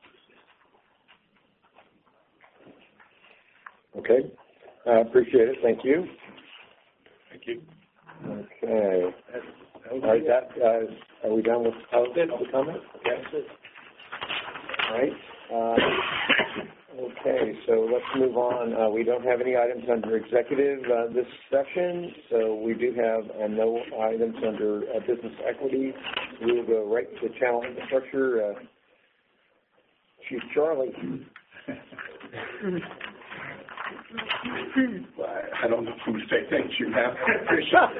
leases. Okay. I appreciate it. Thank you. Thank you. Okay. All right, that, uh, are we done with public comment? Yes. All right. Uh, okay, so let's move on. Uh, we don't have any items under executive uh, this session, so we do have uh, no items under uh, business equity. We will go right to channel infrastructure. Uh, Chief Charlie. I don't know who to say thank you, Matt. I appreciate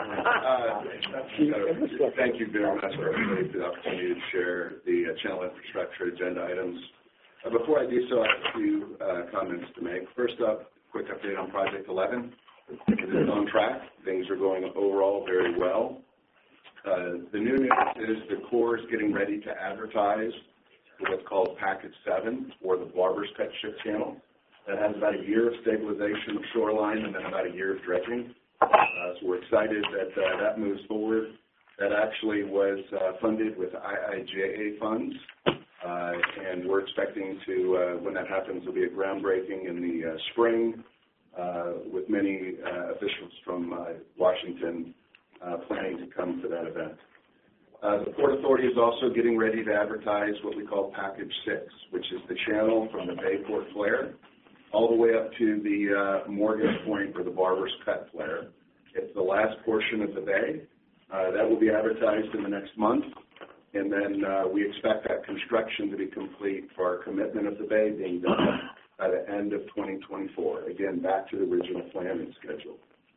it. Uh, thank you very much for the opportunity to share the uh, channel infrastructure agenda items. Uh, before I do so, I have a few uh, comments to make. First up, quick update on Project eleven. It is on track. Things are going overall very well. Uh, the new news is the Corps is getting ready to advertise for what's called Package seven, or the Barbers Cut Ship Channel. That has about a year of stabilization of shoreline and then about a year of dredging. Uh, so we're excited that uh, that moves forward. That actually was uh, funded with I I J A funds, uh, and we're expecting to, uh, when that happens, there'll be a groundbreaking in the uh, spring uh, with many uh, officials from uh, Washington uh, planning to come to that event. Uh, the Port Authority is also getting ready to advertise what we call Package six, which is the channel from the Bayport Flare all the way up to the uh, Morgan Point or the Barber's Cut Flare. It's the last portion of the bay. Uh, that will be advertised in the next month, and then uh, we expect that construction to be complete for our commitment of the bay being done by the end of twenty twenty-four. Again, back to the original planning schedule.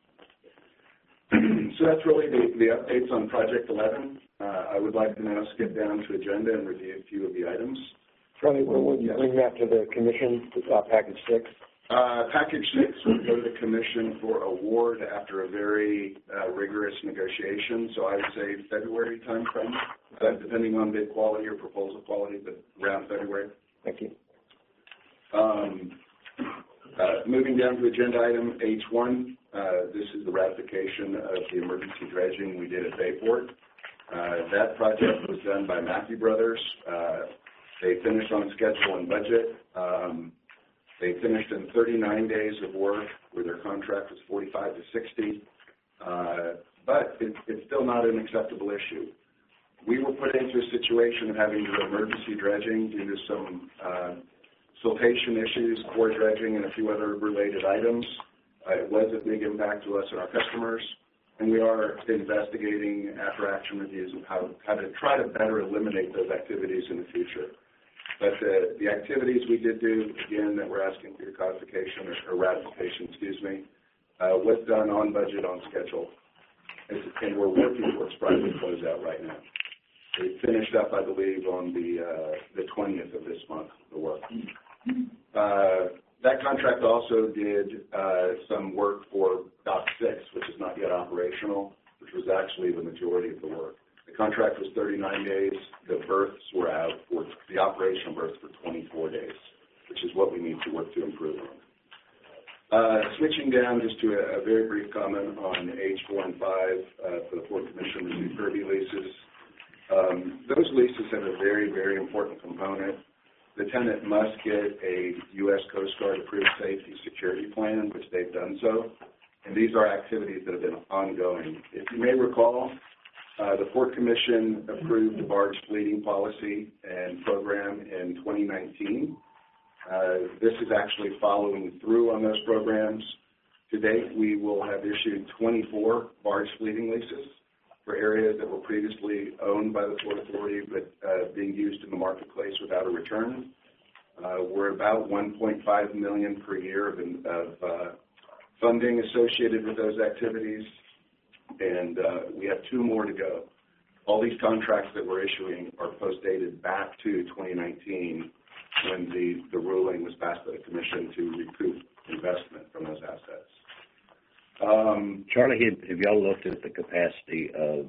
So that's really the, the updates on Project eleven. Uh, I would like to now skip down to agenda and review a few of the items. Charlie, when will you bring that to the commission, uh, Package six? Uh, package six will go to the commission for award after a very uh, rigorous negotiation, so I would say February timeframe, uh, depending on bid quality or proposal quality, but around February. Thank you. Um, uh, moving down to agenda item H one, uh, this is the ratification of the emergency dredging we did at Bayport. Uh, that project was done by Matthew Brothers. Uh, they finished on schedule and budget. Um, They finished in thirty-nine days of work, where their contract was forty-five to sixty, uh, but it, it's still not an acceptable issue. We were put into a situation of having to do emergency dredging due to some uh, siltation issues, core dredging, and a few other related items. Uh, it was a big impact to us and our customers, and we are investigating after action reviews of how, how to try to better eliminate those activities in the future. But the, the activities we did do, again, that we're asking for your codification or, or ratification, excuse me, uh, was done on budget, on schedule. And, and we're working towards project closeout right now. We finished up, I believe, on the, uh, the twentieth of this month, the work. Uh, that contract also did, uh, some work for Dock six, which is not yet operational, which was actually the majority of the work. The contract was thirty-nine days. The berths were out for the operational berths for twenty-four days, which is what we need to work to improve on. Uh, switching down just to a, a very brief comment on H four and five uh, for the Port Commission, the new Kirby leases. Um, those leases have a very, very important component. The tenant must get a U S Coast Guard approved safety security plan, which they've done so. And these are activities that have been ongoing. If you may recall, uh, the Port Commission approved the barge fleeting policy and program in twenty nineteen. Uh, this is actually following through on those programs. To date, we will have issued twenty-four barge fleeting leases for areas that were previously owned by the Port Authority but uh, being used in the marketplace without a return. Uh, we're about one point five million dollars per year of, of uh, funding associated with those activities, and uh, we have two more to go. All these contracts that we're issuing are post-dated back to twenty nineteen when the, the ruling was passed by the Commission to recoup investment from those assets. Um, Charlie, have, have y'all looked at the capacity of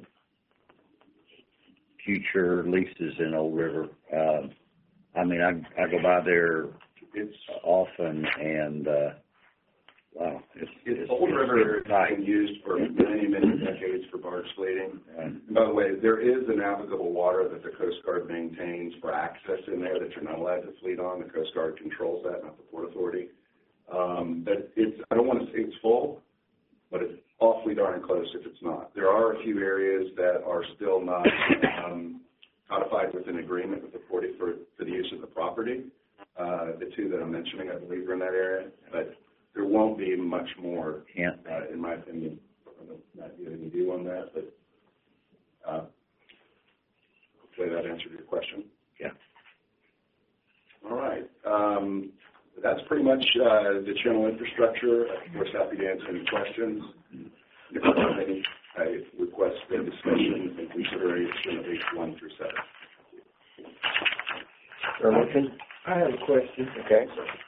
future leases in Old River? Uh, I mean, I, I go by there it's often, and uh, wow, it's, it's, it's Old it's River has tight. been used for many, many decades for barge fleeting. And by the way, there is a navigable water that the Coast Guard maintains for access in there that you're not allowed to fleet on. The Coast Guard controls that, not the Port Authority. Um, but it's, I don't want to say it's full, but it's awfully darn close if it's not. There are a few areas that are still not um, codified with an agreement with the Port for, for the use of the property. Uh, the two that I'm mentioning, I believe, are in that area, but there won't be much more, uh, in my opinion. I'm not giving you view on that, but uh, hopefully that answered your question. Yeah. All right. Um, that's pretty much uh, the channel infrastructure. Of course, happy to answer any questions. If you have any, I request the discussion and consideration of H one through seven. Sir, motion? I have a question. Okay.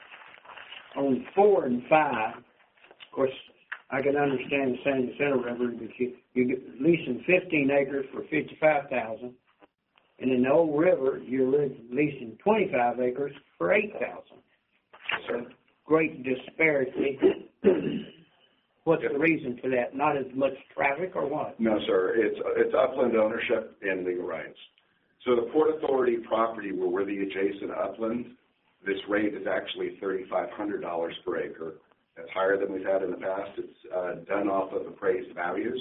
On four and five, of course, I can understand the San Jacinto River, but you, you get leasing fifteen acres for fifty-five thousand, and in the Old River, you're leasing twenty-five acres for eight thousand. So great disparity. What's the reason for that? Not as much traffic or what? No, sir. It's it's upland ownership and legal rights. So the Port Authority property where we're the adjacent upland, this rate is actually thirty-five hundred dollars per acre. That's higher than we've had in the past. It's uh, done off of appraised values.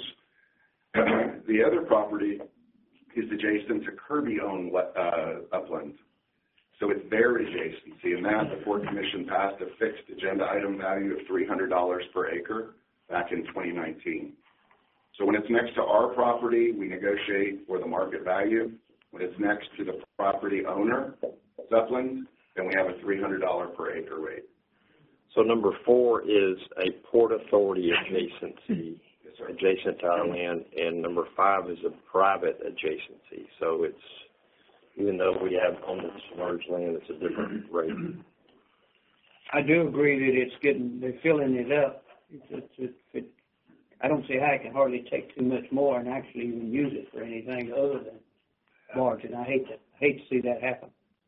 The other property is adjacent to Kirby-owned uh, upland. So it's their adjacency, and that the Port Commission passed a fixed agenda item value of three hundred dollars per acre back in twenty nineteen. So when it's next to our property, we negotiate for the market value. When it's next to the property owner, upland, then we have a three hundred dollars per acre rate. So number four is a Port Authority adjacency, yes, sir. adjacent to our land, and number five is a private adjacency. So it's, even though we have on the submerged land, it's a different rate. I do agree that it's getting, they're filling it up. It's, it's, it's, it, I don't see how it can hardly take too much more and actually even use it for anything other than barging. I hate to, I hate to see that happen.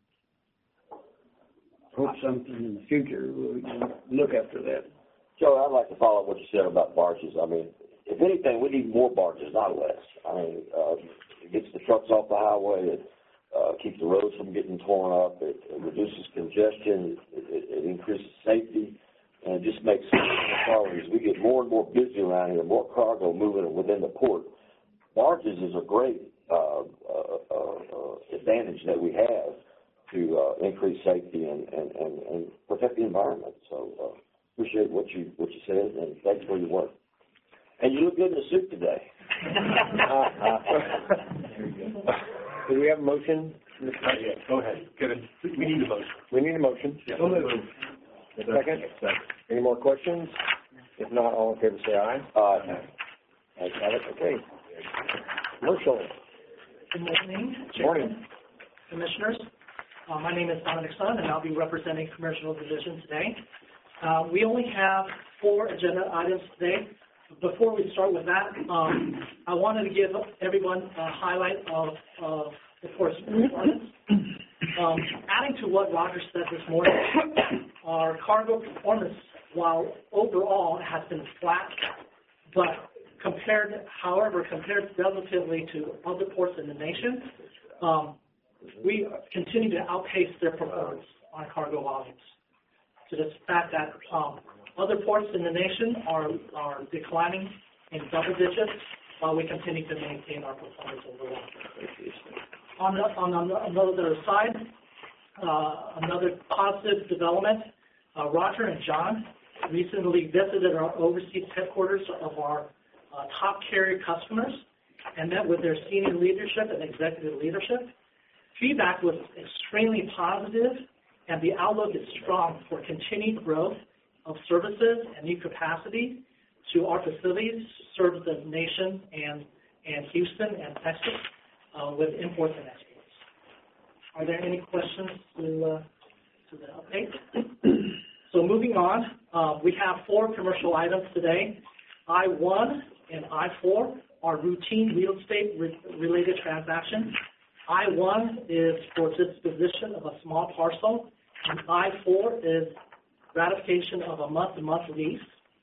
Hope something in the future will, you know, look after that. Joe, I'd like to follow up what you said about barges. I mean, if anything, we need more barges, not less. I mean, uh, it gets the trucks off the highway. It uh, keeps the roads from getting torn up. It, it reduces congestion. It, it, it increases safety. And it just makes as we get more and more busy around here, more cargo moving within the port. Barges is a great uh, uh, uh, advantage that we have to uh, increase safety and, and, and, and protect the environment. So uh, appreciate what you what you said, and thanks for your work. And you look good in the suit today. Do we have a motion? Not yet. Go ahead. Get it. We need a motion. We need a motion. Yeah. So moved. A second? Second. Any more questions? If not, all in favor say aye. Aye. Ayes have it, okay. Commercial. Good morning. Good morning. Commissioners. Uh, my name is Dominic Sun, and I'll be representing Commercial Division today. Uh, we only have four agenda items today. Before we start with that, um, I wanted to give everyone a highlight of, of the course performance. Um, adding to what Roger said this morning, our cargo performance, while overall has been flat, but compared, however, compared relatively to other ports in the nation, um, we continue to outpace their performance on cargo volumes. To the fact that um, other ports in the nation are, are declining in double digits, while we continue to maintain our performance overall. On, the, on the, another side, uh, another positive development, uh, Roger and John recently visited our overseas headquarters of our uh, top carrier customers and met with their senior leadership and executive leadership. Feedback was extremely positive, and the outlook is strong for continued growth of services and new capacity to our facilities to serve the nation and, and Houston and Texas uh, with imports and exports. Are there any questions to, uh, to the update? So moving on, uh, we have four commercial items today. I one and I four are routine real estate re- related transactions. I one is for disposition of a small parcel, and I four is ratification of a month-to-month lease.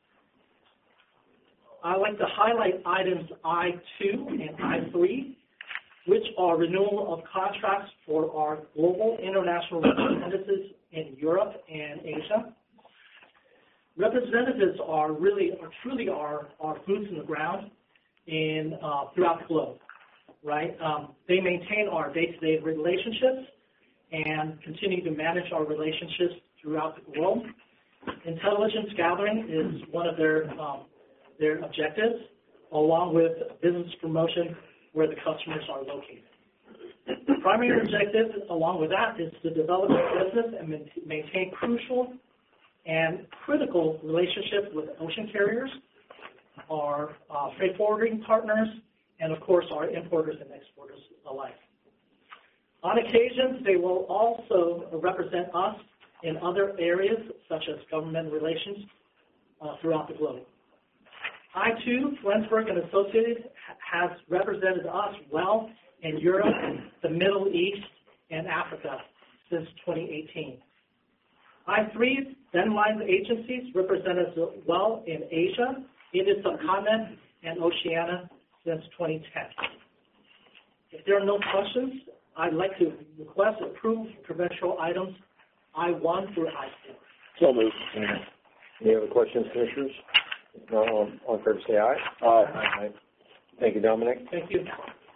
I like to highlight items I two and I three, which are renewal of contracts for our global international representatives in Europe and Asia. Representatives are really, are truly our, our boots in the ground in uh, throughout the globe, right? Um, they maintain our day-to-day relationships and continue to manage our relationships throughout the globe. Intelligence gathering is one of their um, their objectives, along with business promotion where the customers are located. The primary objective, along with that, is to develop a business and maintain crucial and critical relationships with ocean carriers, our uh, freight forwarding partners, and of course our importers and exporters alike. On occasions, they will also represent us in other areas such as government relations uh, throughout the globe. I two, Flensburg and Associated, has represented us well in Europe, the Middle East, and Africa since twenty eighteen. I three, then Lines Agencies, represented us well in Asia, in the subcontinent, and Oceania since twenty ten. If there are no questions, I'd like to request approval of provincial items I one through I four. So moved. Any other questions, Commissioners? If not, all all in favor say aye. Aye. Aye. Thank you, Dominic. Thank you.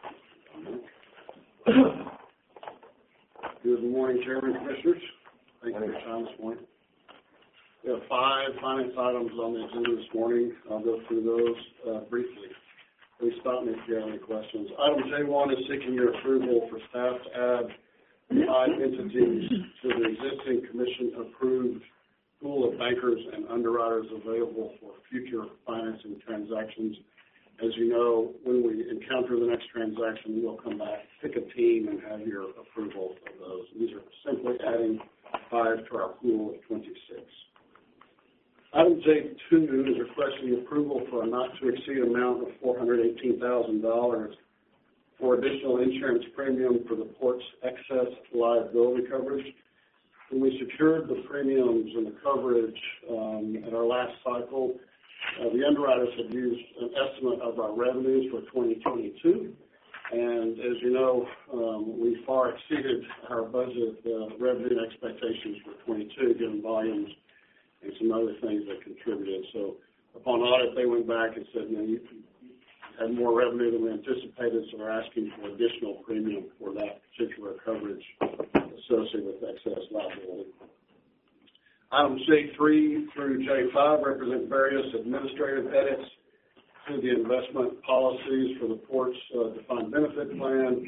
Good morning, Chairman, Commissioners. Thank you for your time this morning. We have five finance items on the agenda this morning. I'll go through those uh, briefly. Please stop me if you have any questions. Item J one is seeking your approval for staff to add five entities to the existing commission-approved pool of bankers and underwriters available for future financing transactions. As you know, when we encounter the next transaction, we'll come back, pick a team, and have your approval of those. These are simply adding five to our pool of twenty-six. Item J two is requesting approval for a not-to-exceed amount of four hundred eighteen thousand dollars for additional insurance premium for the port's excess liability coverage. When we secured the premiums and the coverage um, at our last cycle, uh, the underwriters had used an estimate of our revenues for twenty twenty-two. And as you know, um, we far exceeded our budget uh, revenue expectations for twenty-two, given volumes and some other things that contributed. So upon audit, they went back and said, you know, you had more revenue than we anticipated, so we're asking for additional premium for that particular coverage associated with excess liability. Items J three through J five represent various administrative edits to the investment policies for the port's uh, defined benefit plan,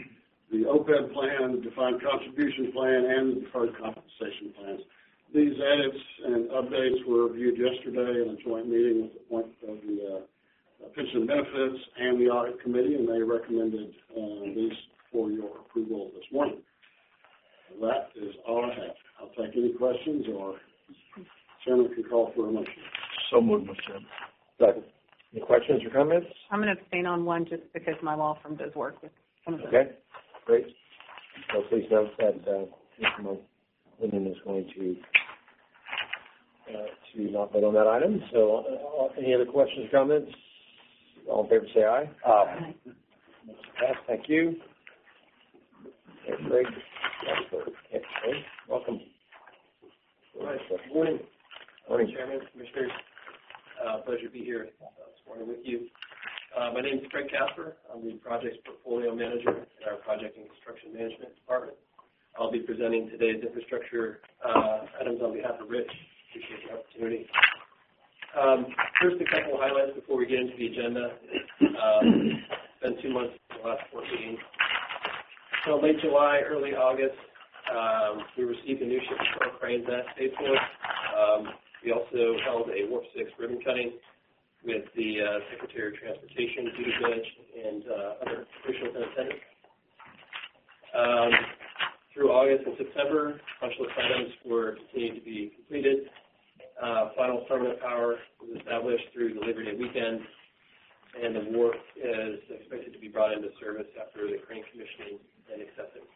the O P E B plan, the defined contribution plan, and the deferred compensation plans. These edits and updates were reviewed yesterday in a joint meeting with the point of the uh, pension benefits and the audit committee, and they recommended uh, these for your approval this morning. That is all I have. I'll take any questions, or Chairman can call for a motion. So moved, Mister Chairman. Second. Any questions or comments? I'm going to abstain on one just because my law firm does work with some of them. Okay, great. So please note that uh, Mister Linden is going to uh, to not vote on that item. So uh, any other questions or comments? All in favor say aye. Aye. Pass, thank you. Okay, great. Okay, welcome. All right. Good morning. Morning. Chairman, Commissioners. Uh, pleasure to be here uh, this morning with you. Uh, my name is Craig Casper. I'm the Projects Portfolio Manager in our Project and Construction Management Department. I'll be presenting today's infrastructure uh, items on behalf of Rich. Appreciate the opportunity. Um, first, a couple of highlights before we get into the agenda. Um, it's been two months since the last board meeting. So late July, early August, um, we received a new ship of cranes at Bayport. Um, we also held a Warp six ribbon cutting with the uh, Secretary of Transportation, Judy Bench, and uh, other officials in attendance. Um, through August and September, punch list items were continued to be completed. Uh, final permanent power was established through the Labor Day weekend, and the wharf is expected to be brought into service after the crane commissioning and acceptance.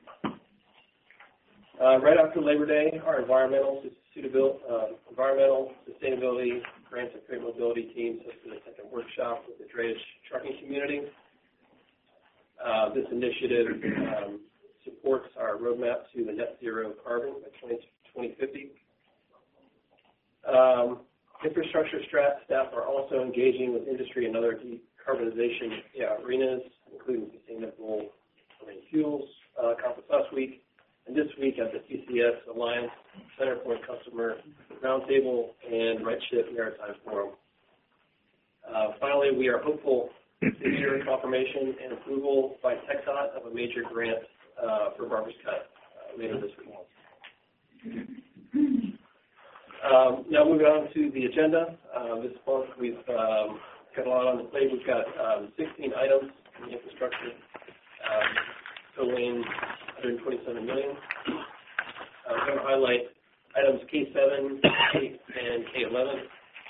Uh, right after Labor Day, our environmental suitability, uh, environmental sustainability grants and great mobility teams hosted a second workshop with the drayage trucking community. Uh, this initiative um, supports our roadmap to the net zero carbon by twenty fifty. Um, infrastructure strat staff are also engaging with industry and other decarbonization yeah, arenas, including sustainable marine fuels uh, conference last week, and this week at the C C S Alliance Centerpoint Customer Roundtable and RightShip Maritime Forum. Uh, finally, we are hopeful to hear confirmation and approval by TxDOT of a major grant uh, for Barber's Cut uh, later this week. Um, now moving on to the agenda. Uh, this month we've um, got a lot on the plate. We've got um, sixteen items in the infrastructure, um, totaling one hundred twenty-seven million dollars. Uh, I'm going to highlight items K seven, K eight, and K eleven.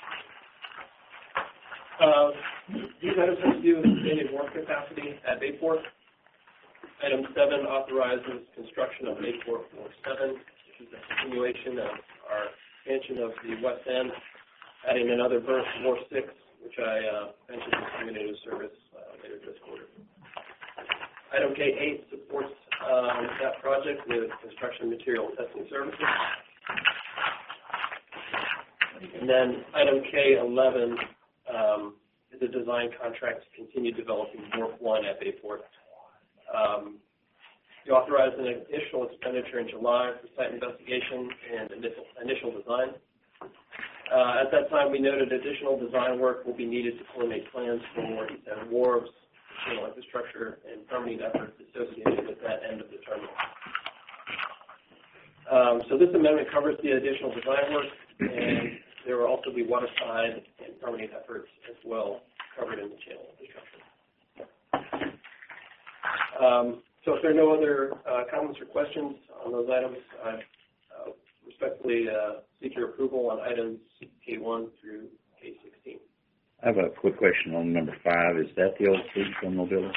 Uh, these items have to do with expanded wharf capacity at Bayport. Item seven authorizes construction of Bayport Wharf seven, which is a continuation of our expansion of the west end, adding another berth, Wharf six, which I uh, mentioned is coming into service uh, later this quarter. Item K eight supports um, that project with construction material testing services. And then item K eleven um, is a design contract to continue developing Wharf one at Bayport. Um, we authorized an additional expenditure in July for site investigation and initial, initial design. Uh, at that time, we noted additional design work will be needed to coordinate plans for East End wharves, terminal infrastructure, and permitting efforts associated with that end of the terminal. Um, so this amendment covers the additional design work, and there will also be waterside and permitting efforts as well covered in the channel infrastructure. Um, so if there are no other uh, comments or questions on those items, I uh, respectfully uh, seek your approval on items K one through K sixteen. I have a quick question on number five. Is that the old food terminal building?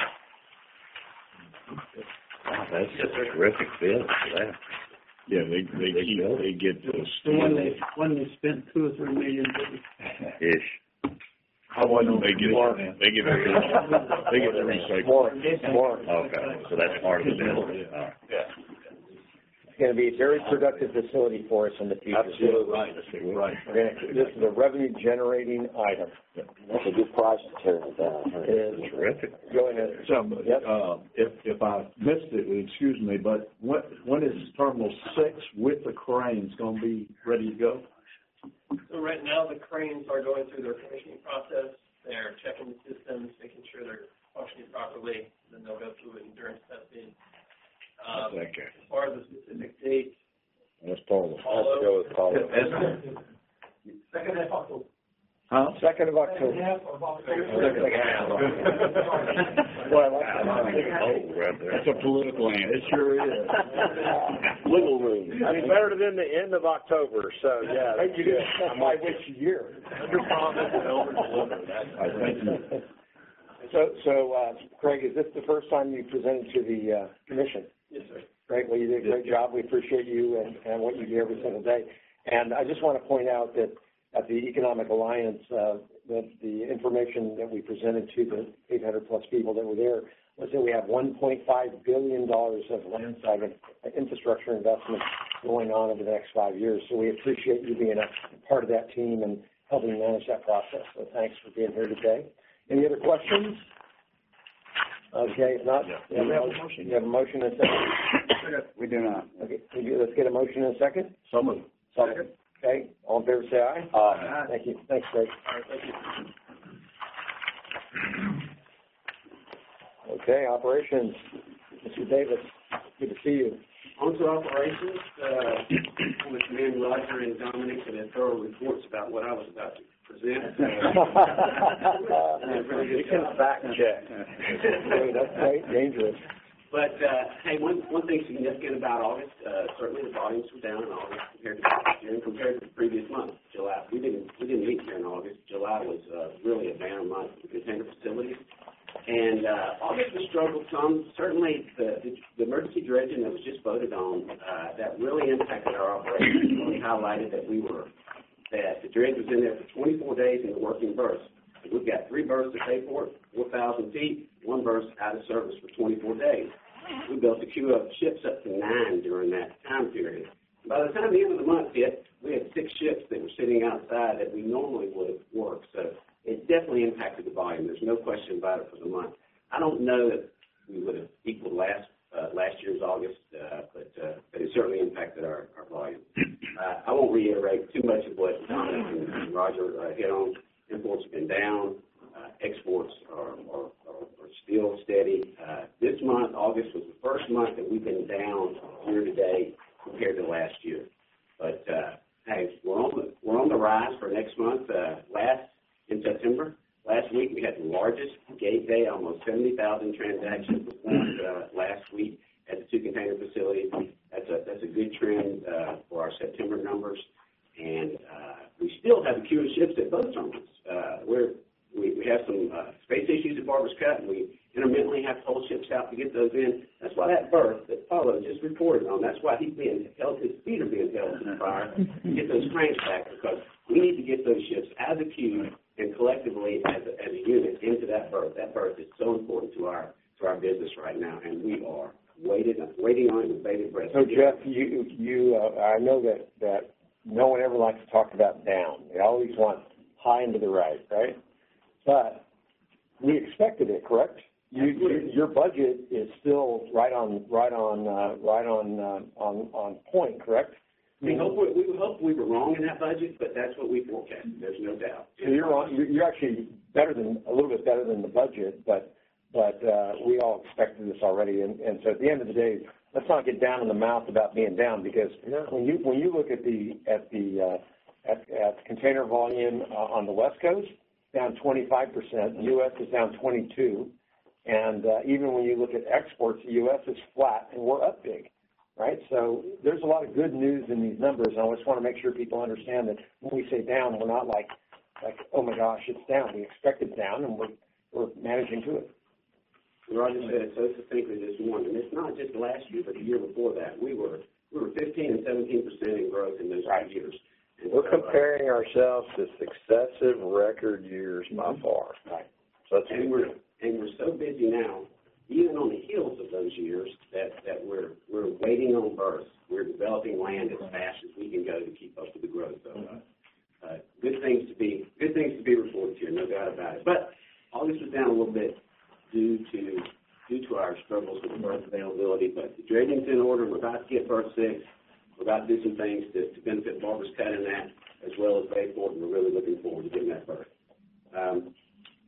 Wow, that's yes, a terrific build for that. Yeah, they they keep, they get those. The one they, one they spent two or three million. Ish. I wasn't, they get, they get, they get the recycle. More, more. Okay, so that's part of the bill. All right. Yeah. It's going to be a very productive facility for us in the future. Absolutely right. Right. We're gonna, this is a revenue-generating item. That's a good price to tear it down. It is terrific. Go ahead. So, uh, if, if I missed it, excuse me, but when, when is Terminal six with the cranes going to be ready to go? So right now, the cranes are going through their commissioning process. They're checking the systems, making sure they're functioning properly, then they'll go through endurance testing. Um, That's okay. as far as the specific date, That's Paulo. Paulo. Let's go with Paulo. Second half October. Huh? Second of October. Second half of October. Second half. Well, that's a political answer. It sure is. Wiggle room. I mean, better than the end of October, so, yeah. Thank you. By which year? Under promise and over deliver. I thank you. So, so, uh, Craig, is this the first time you presented to the, uh, commission? Yes, sir. Great, well, you did a great job. We appreciate you and, and what you do every single day. And I just want to point out that at the Economic Alliance, uh, that the information that we presented to the eight hundred plus people that were there was that we have one point five billion dollars of landside infrastructure investment going on over the next five years. So we appreciate you being a part of that team and helping manage that process. So thanks for being here today. Any other questions? Okay, if not, you have a motion. You have a motion and a second. We do not. Okay, let's get a motion in a second. So moved. Second. Okay, all in favor say aye. Aye. Thank you. Thanks, Greg. All right, thank you. Okay, operations. Mister Davis, good to see you. On to operations. Uh, I want to commend Roger and Dominic for their thorough reports about what I was about to present. Uh, really You can fact check. Hey, that's great, dangerous. But, uh, hey, one, one thing significant about August, uh, certainly the volumes were down in August compared to last year and compared to the previous month, July. We didn't, we didn't meet here in August. July was, uh, really a banner month for container facilities. And, uh, August we struggled some. Certainly the, the, the emergency dredging that was just voted on, uh, that really impacted our operations. Really highlighted that we were, that the dredge was in there for twenty-four days in the working berths. We've got three berths to pay for it, four thousand feet, one berth out of service for twenty-four days. We built a queue of ships up to nine during that time period. By the time the end of the month hit, we had six ships that were sitting outside that we normally would have worked. So it definitely impacted the volume. There's no question about it for the month. I don't know that we would have equaled last uh, last year's August, uh, but, uh, but it certainly impacted our, our volume. Uh, I won't reiterate too much of what Dominic and, and Roger uh, hit on. Imports have been down. Uh, exports are, are, are, are still steady. Uh, this month, August, was the first month that we've been down year to date compared to last year. But uh, hey, we're on the we're on the rise for next month. Uh, last in September, last week we had the largest gate day, almost seventy thousand transactions performed uh, last week at the two container facilities. That's a that's a good trend uh, for our September numbers, and uh, we still have a queue of ships at both terminals. Uh, we're We, we have some uh, space issues at Barbers Cut, and we intermittently have to hold ships out to get those in. That's why that berth that Paulo just reported on, that's why he's being held, his feet are being held to the fire to get those cranes back, because we need to get those ships as a queue and collectively as a, as a unit into that berth. That berth is so important to our to our business right now, and we are waiting waiting on it with bated breath. So, Jeff, you, you uh, I know that, that no one ever likes to talk about down. They always want high and to the right, right? But we expected it, correct? You, you, your budget is still right on, right on, uh, right on, uh, on, on point, correct? We hope we, we hope we were wrong in that budget, but that's what we forecasted. There's no doubt. So you're wrong. You're, you're actually better than a little bit better than the budget, but but uh, we all expected this already. And, and so at the end of the day, let's not get down in the mouth about being down, because no. when you when you look at the at the uh, at, at container volume uh, on the West Coast, down twenty-five percent. The U S is down twenty-two, and uh, even when you look at exports, the U S is flat, and we're up big, right? So there's a lot of good news in these numbers, and I just want to make sure people understand that when we say down, we're not like, like oh my gosh, it's down. We expect it down, and we're we're managing to it. Roger said it so succinctly this morning, and it's not just last year, but the year before that. We were we were fifteen and seventeen percent in growth in those right. two years. We're comparing ourselves to successive record years by far. Right. So that's and we're and we're so busy now, even on the heels of those years, that, that we're we're waiting on berths. We're developing land as fast as we can go to keep up with the growth. So, uh, uh, good things to be good things to be reported here, no doubt about it. But August was down a little bit due to due to our struggles with berth availability. But the dredging's in order. We're about to get berth six. We're about to do some things to, to benefit Barbers Cut in that, as well as Bayport, and we're really looking forward to getting that berth. Um,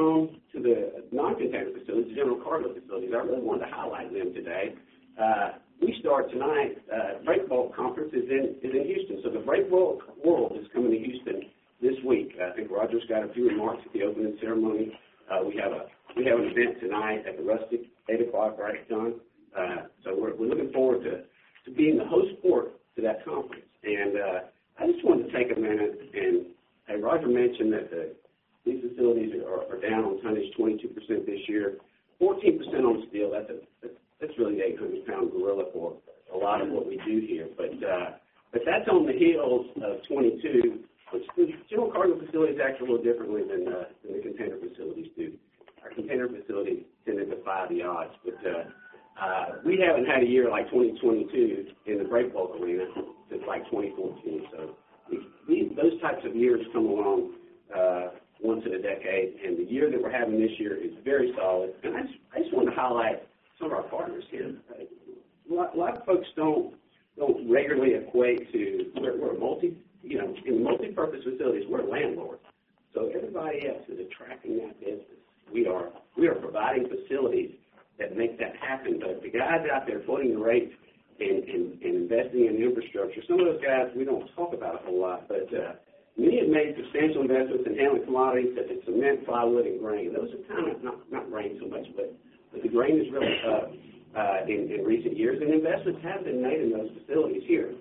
on to the non-container facilities, the general cargo facilities. I really wanted to highlight them today. Uh, we start tonight, uh, Break Bulk Conference is in, is in Houston. So the Break Bulk World is coming to Houston this week. I think Roger's got a few remarks at the opening ceremony. Uh, we have a, we have an event tonight at the Rustic, eight o'clock, right, John? Uh, so we're, we're looking forward to, to being the host port to that conference. And, uh, I just wanted to take a minute and, hey, Roger mentioned that the, these facilities are, are down on tonnage twenty-two percent this year, fourteen percent on steel. That's a, that's, that's really the eight hundred pound gorilla for a lot of what we do here. But, uh, but that's on the heels of twenty-two, which the general cargo facilities act a little differently than, uh, than the container facilities do. Our container facilities tend to defy the odds, but, uh, uh, we haven't had a year like twenty twenty-two in the break bulk arena since like twenty fourteen. So we, we, those types of years come along uh, once in a decade, and the year that we're having this year is very solid. And I just, I just want to highlight some of our partners here. A lot, a lot of folks don't don't regularly equate to we're, we're a multi, you know, in multi-purpose facilities we're landlords. So everybody else is attracting that business. We are we are providing facilities that make that happen. But the guys out there floating the rates and, and, and investing in infrastructure, some of those guys we don't talk about a whole lot, but uh, many have made substantial investments in handling commodities such as cement, plywood, and grain. Those are kind of, not, not grain so much, but, but the grain is really up uh, in, in recent years, and investments have been made in those facilities here.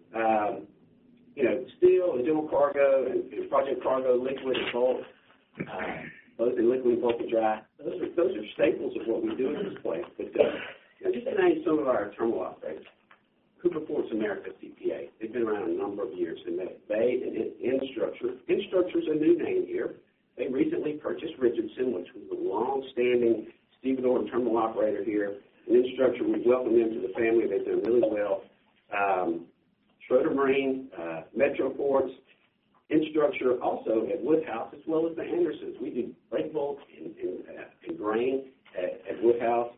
Um, you know, steel and general cargo and, and project cargo, liquid and bulk, uh, both in liquid, bulk, and dry. Those are, those are staples of what we do in this place. But uh, you know, just to name some of our terminal operators, Cooper Ports America, C P A. They've been around a number of years, and they, they and Instructure. Instructure's a new name here. They recently purchased Richardson, which was a long-standing stevedore and terminal operator here. And Instructure, we welcome them to the family. They've done really well. Um, Schroeder Marine, uh, Metro Ports, Instructure, also at Woodhouse, as well as the Andersons. We do break bulk and, and, uh, and grain at, at Woodhouse.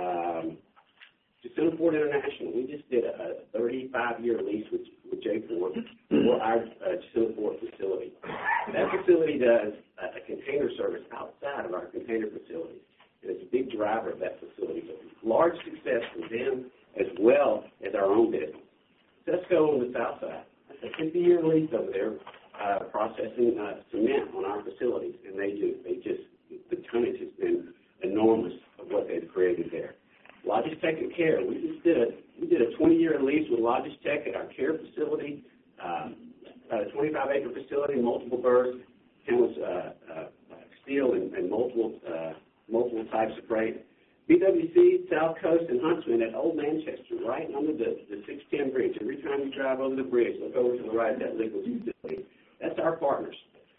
Um, Jacinto Ford International, we just did a thirty-five year lease with, with J Ford for our uh, Jacinto Ford facility. That facility does a, a container service outside of our container facilities, and it's a big driver of that facility. But large success for them as well as our own business. Tesco on the south side, that's a fifty year lease over there, uh, processing uh, cement on our facilities, and they do. They just, the tonnage has been enormous of what they've created there. Logistech and Care, we just did a we did a twenty year lease with Logistech at our Care facility, um, a twenty-five acre facility, multiple berths, handles uh, uh, steel and, and multiple uh, multiple types of freight. B W C, South Coast, and Huntsman at Old Manchester, right under the, the six ten bridge. Every time you drive over the bridge, look over to the right, that liquid utility. That's our partners.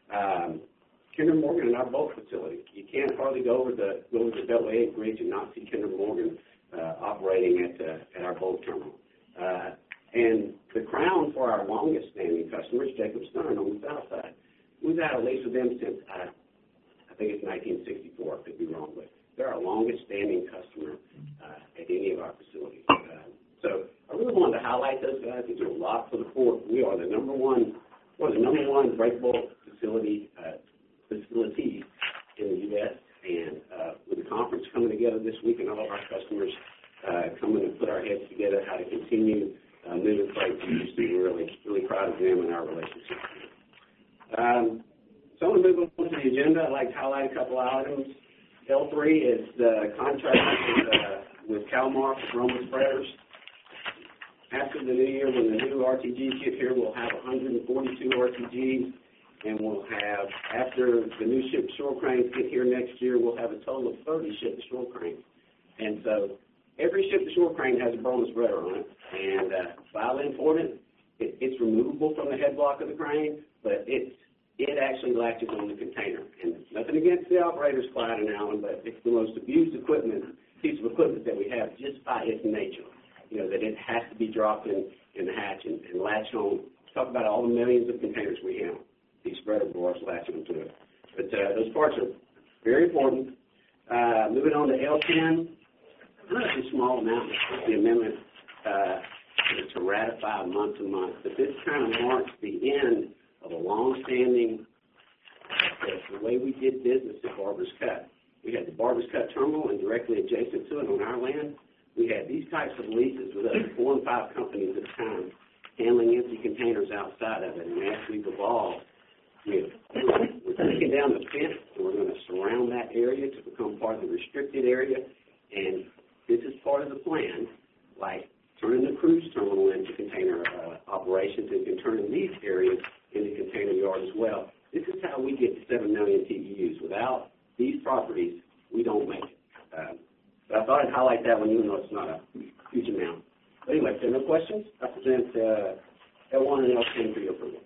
Um, Kinder Morgan and our bulk facility. You can't hardly go over the go over the Beltway eight bridge and not see Kinder Morgan uh, operating at uh, at our bulk terminal. Uh, and the crown for our longest standing customers, Jacob Stern on the south side. We've had a lease with them since I, I think it's nineteen sixty-four. I could be wrong, but they're our longest standing customer uh, at any of our facilities. Uh, so I really wanted to highlight those guys. They do a lot for the port. We are the number one, we're the number one break bulk facility. Uh, facilities in the U S, and uh, with the conference coming together this week and all of our customers uh, coming to put our heads together how to continue uh, moving freight to Houston, we're really, really proud of them and our relationship. Um, so I'm going to move on to the agenda. I'd like to highlight a couple of items. L three is the contract with, uh, with Calmar for Roma spreaders. After the new year, when the new R T Gs get here, we'll have one hundred forty-two R T Gs. And we'll have, after the new ship shore cranes get here next year, we'll have a total of thirty ship shore cranes. And so every ship shore crane has a Broma spreader on it. And uh, vitally important, it, it's removable from the head block of the crane, but it's, it actually latches on the container. And nothing against the operators, Clyde and Allen, but it's the most abused equipment, piece of equipment that we have just by its nature. You know, that it has to be dropped in, in the hatch and, and latch on. Talk about all the millions of containers we have. These spreader bars latching to it. But uh, those parts are very important. Uh, moving on to L ten, not a small amount, the amendment uh, to ratify month to month, but this kind of marks the end of a long-standing process, the way we did business at Barber's Cut. We had the Barber's Cut terminal, and directly adjacent to it on our land, we had these types of leases with up to four and five companies at a time, handling empty containers outside of it. And as we've evolved, we're, we're taking down the fence, and we're going to surround that area to become part of the restricted area. And this is part of the plan, like turning the cruise terminal into container uh, operations, and can turn these areas into container yard as well. This is how we get to seven million T E Us. Without these properties, we don't make it. Uh, but I thought I'd highlight that one, even though it's not a huge amount. But anyway, if there are no questions, I present uh, L one and L ten for your approval.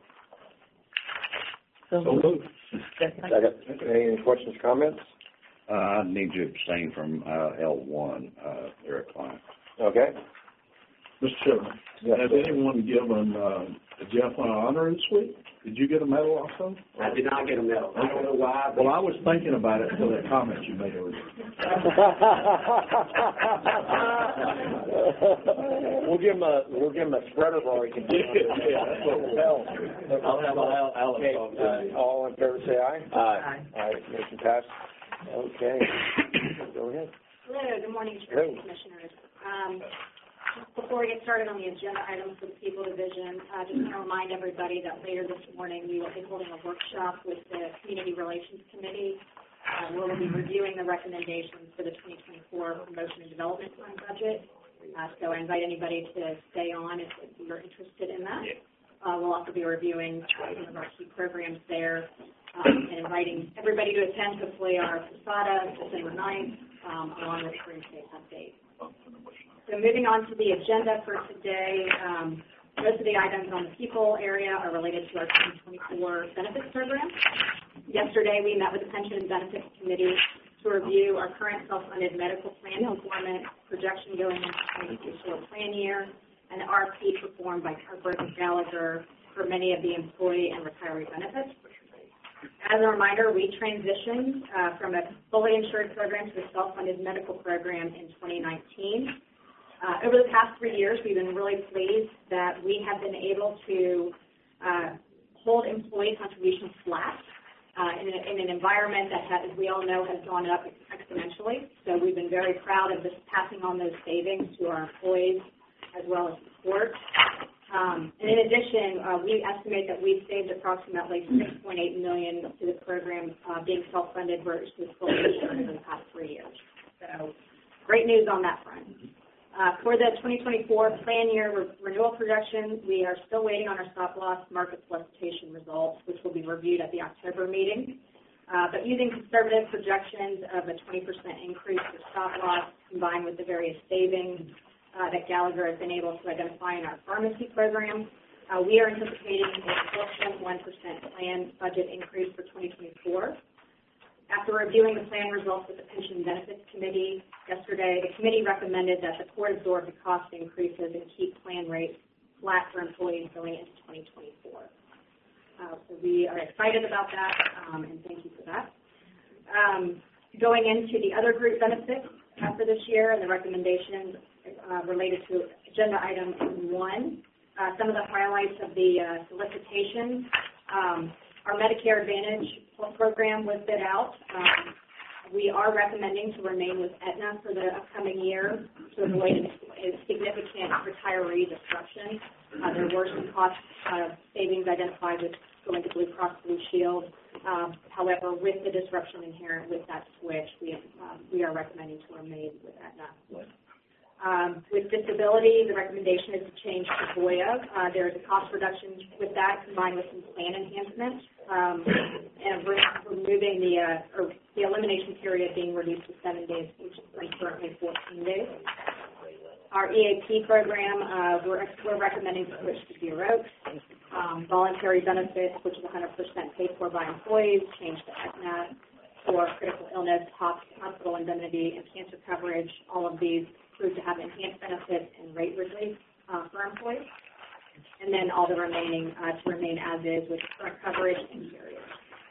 So moved. Second. Any questions, comments? Uh, I need to abstain from, uh, L one, uh, Eric Klein. Okay. Mister Chairman, Yes, has sir. anyone given, uh, Jeff an honor this week? Did you get a medal also? I did not get a medal. I don't know why. But Well, I was thinking about it until that comment you made earlier. We'll give him a, we'll give him a spreader bar he can do. Yeah, that's what we'll tell him. I'll have Al- Alex Okay, on uh, all in favor, say aye. Aye. Aye, motion passed. Okay, go ahead. Hello, good morning, Hello. Chairman and Commissioners. Um, Before we get started on the agenda items for the People Division, I uh, just want to remind everybody that later this morning we will be holding a workshop with the Community Relations Committee. Uh, where we'll be reviewing the recommendations for the twenty twenty-four Promotion and Development Fund budget. Uh, so I invite anybody to stay on if, if you're interested in that. Uh, we'll also be reviewing some of our key programs there um, and inviting everybody to attend, hopefully our Posada, December ninth, um, along with Spring State Update. So moving on to the agenda for today, um, most of the items on the people area are related to our twenty twenty-four benefits program. Yesterday, we met with the Pension and Benefits Committee to review our current self-funded medical plan performance, projection going into the twenty twenty-four plan year, and the R F P performed by Harper and Gallagher for many of the employee and retiree benefits. As a reminder, we transitioned uh, from a fully insured program to a self-funded medical program in twenty nineteen. Uh, over the past three years, we've been really pleased that we have been able to uh, hold employee contributions flat uh, in, a, in an environment that, has, as we all know, has gone up exponentially. So we've been very proud of this, passing on those savings to our employees as well as the court. Um, and in addition, uh, we estimate that we've saved approximately six point eight million dollars to the program uh, being self-funded versus fully insured in the past three years. So great news on that front. Uh, for the twenty twenty-four plan year re- renewal projections, we are still waiting on our stop-loss market solicitation results, which will be reviewed at the October meeting. Uh, but using conservative projections of a twenty percent increase for stop-loss combined with the various savings uh, that Gallagher has been able to identify in our pharmacy program, uh, we are anticipating a four point one percent plan budget increase for twenty twenty-four. After reviewing the plan results with the Pension and Benefits Committee yesterday, the committee recommended that the court absorb the cost increases and keep plan rates flat for employees going into twenty twenty-four. Uh, so we are excited about that, um, and thank you for that. Um, going into the other group benefits uh, for this year and the recommendations uh, related to agenda item one, uh, some of the highlights of the uh, solicitation. Um, our Medicare Advantage program was bid out. Um, we are recommending to remain with Aetna for the upcoming year to avoid a significant retiree disruption. Uh, there were some cost uh, savings identified with going to Blue Cross Blue Shield. Um, however, with the disruption inherent with that switch, we, um, we are recommending to remain with Aetna. Um, with disability, the recommendation is to change to Voya. Uh, there is a cost reduction with that combined with some plan enhancement um, and re- removing the, uh, or the elimination period being reduced to seven days, which is currently fourteen days. Our E A P program, uh, we're, we're recommending to switch to zero. Um, voluntary benefits, which is one hundred percent paid for by employees, change to Aetna. For critical illness, hospital indemnity, and cancer coverage, all of these proved to have enhanced benefits and rate relief uh, for employees. And then all the remaining uh, to remain as is with current coverage and carriers.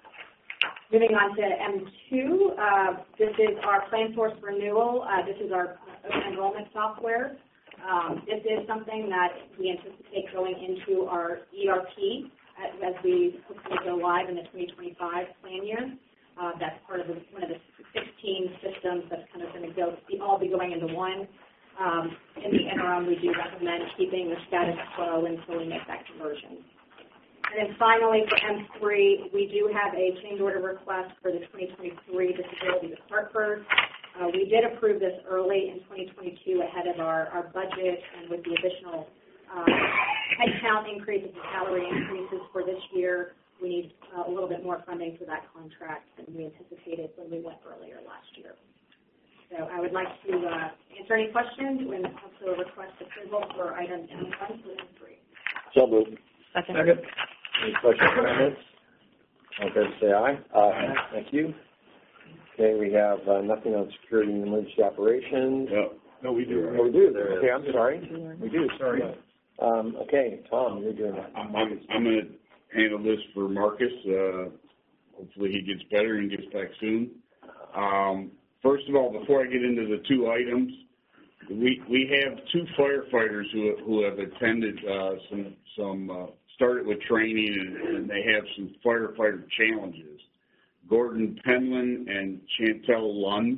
Moving on to M two, uh, this is our Plan Source renewal. Uh, this is our open enrollment software. Um, this is something that we anticipate going into our E R P as, as we hopefully will go live in the twenty twenty-five plan year. Uh, that's part of the, one of the sixteen systems that's kind of going to go, be, all be going into one. Um, in the interim, we do recommend keeping the status quo until we make that conversion. And then finally, for M three, we do have a change order request for the twenty twenty-three disability with Hartford. Uh, we did approve this early in twenty twenty-two ahead of our, our budget, and with the additional uh, headcount increases and salary increases for this year, we need uh, a little bit more funding for that contract than we anticipated when we went earlier last year. So I would like to uh, answer any questions and also request approval for items M one through M three. So moved. Second. Second. Any questions or comments? All in favor, say aye. Aye. Thank you. Okay, we have uh, nothing on security and emergency operations. No, no, we do. Oh, we do. Okay, I'm sorry. We do, sorry. Um, okay, Tom, you're doing that. I'm, I'm, I'm going to handle this for Marcus. Uh, hopefully he gets better and gets back soon. Um, first of all, before I get into the two items, we we have two firefighters who who have attended uh, some some uh, started with training and, and they have some firefighter challenges. Gordon Penland and Chantel Lund.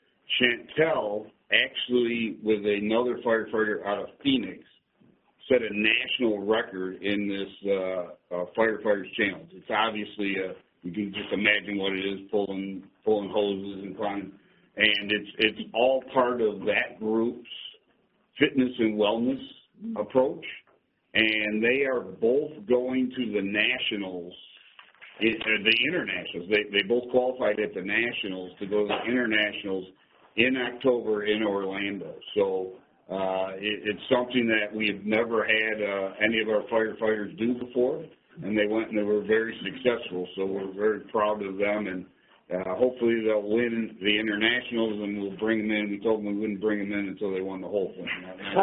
Chantel actually, with another firefighter out of Phoenix, set a national record in this uh, uh, firefighters challenge. It's obviously a, you can just imagine what it is, pulling pulling hoses and climbing, and it's it's all part of that group's fitness and wellness approach. And they are both going to the nationals, it, uh, the internationals. They they both qualified at the nationals to go to the internationals in October in Orlando. So. Uh, it, it's something that we've never had uh, any of our firefighters do before, and they went and they were very successful. So we're very proud of them, and uh, hopefully they'll win the internationals, and we'll bring them in. We told them we wouldn't bring them in until they won the whole thing.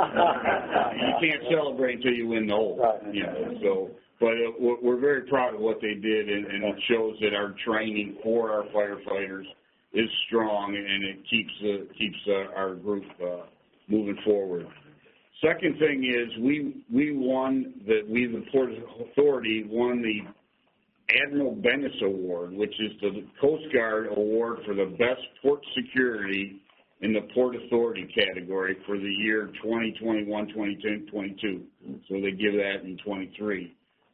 You can't celebrate until you win the whole. You know, so, but uh, we're, we're very proud of what they did, and, and it shows that our training for our firefighters is strong, and it keeps uh, keeps uh, our group. Uh, moving forward. Second thing is we we won, that we, the Port Authority, won the Admiral Bennis Award, which is the Coast Guard award for the best port security in the Port Authority category for the year twenty twenty-one, twenty twenty-two. So they give that in twenty-three.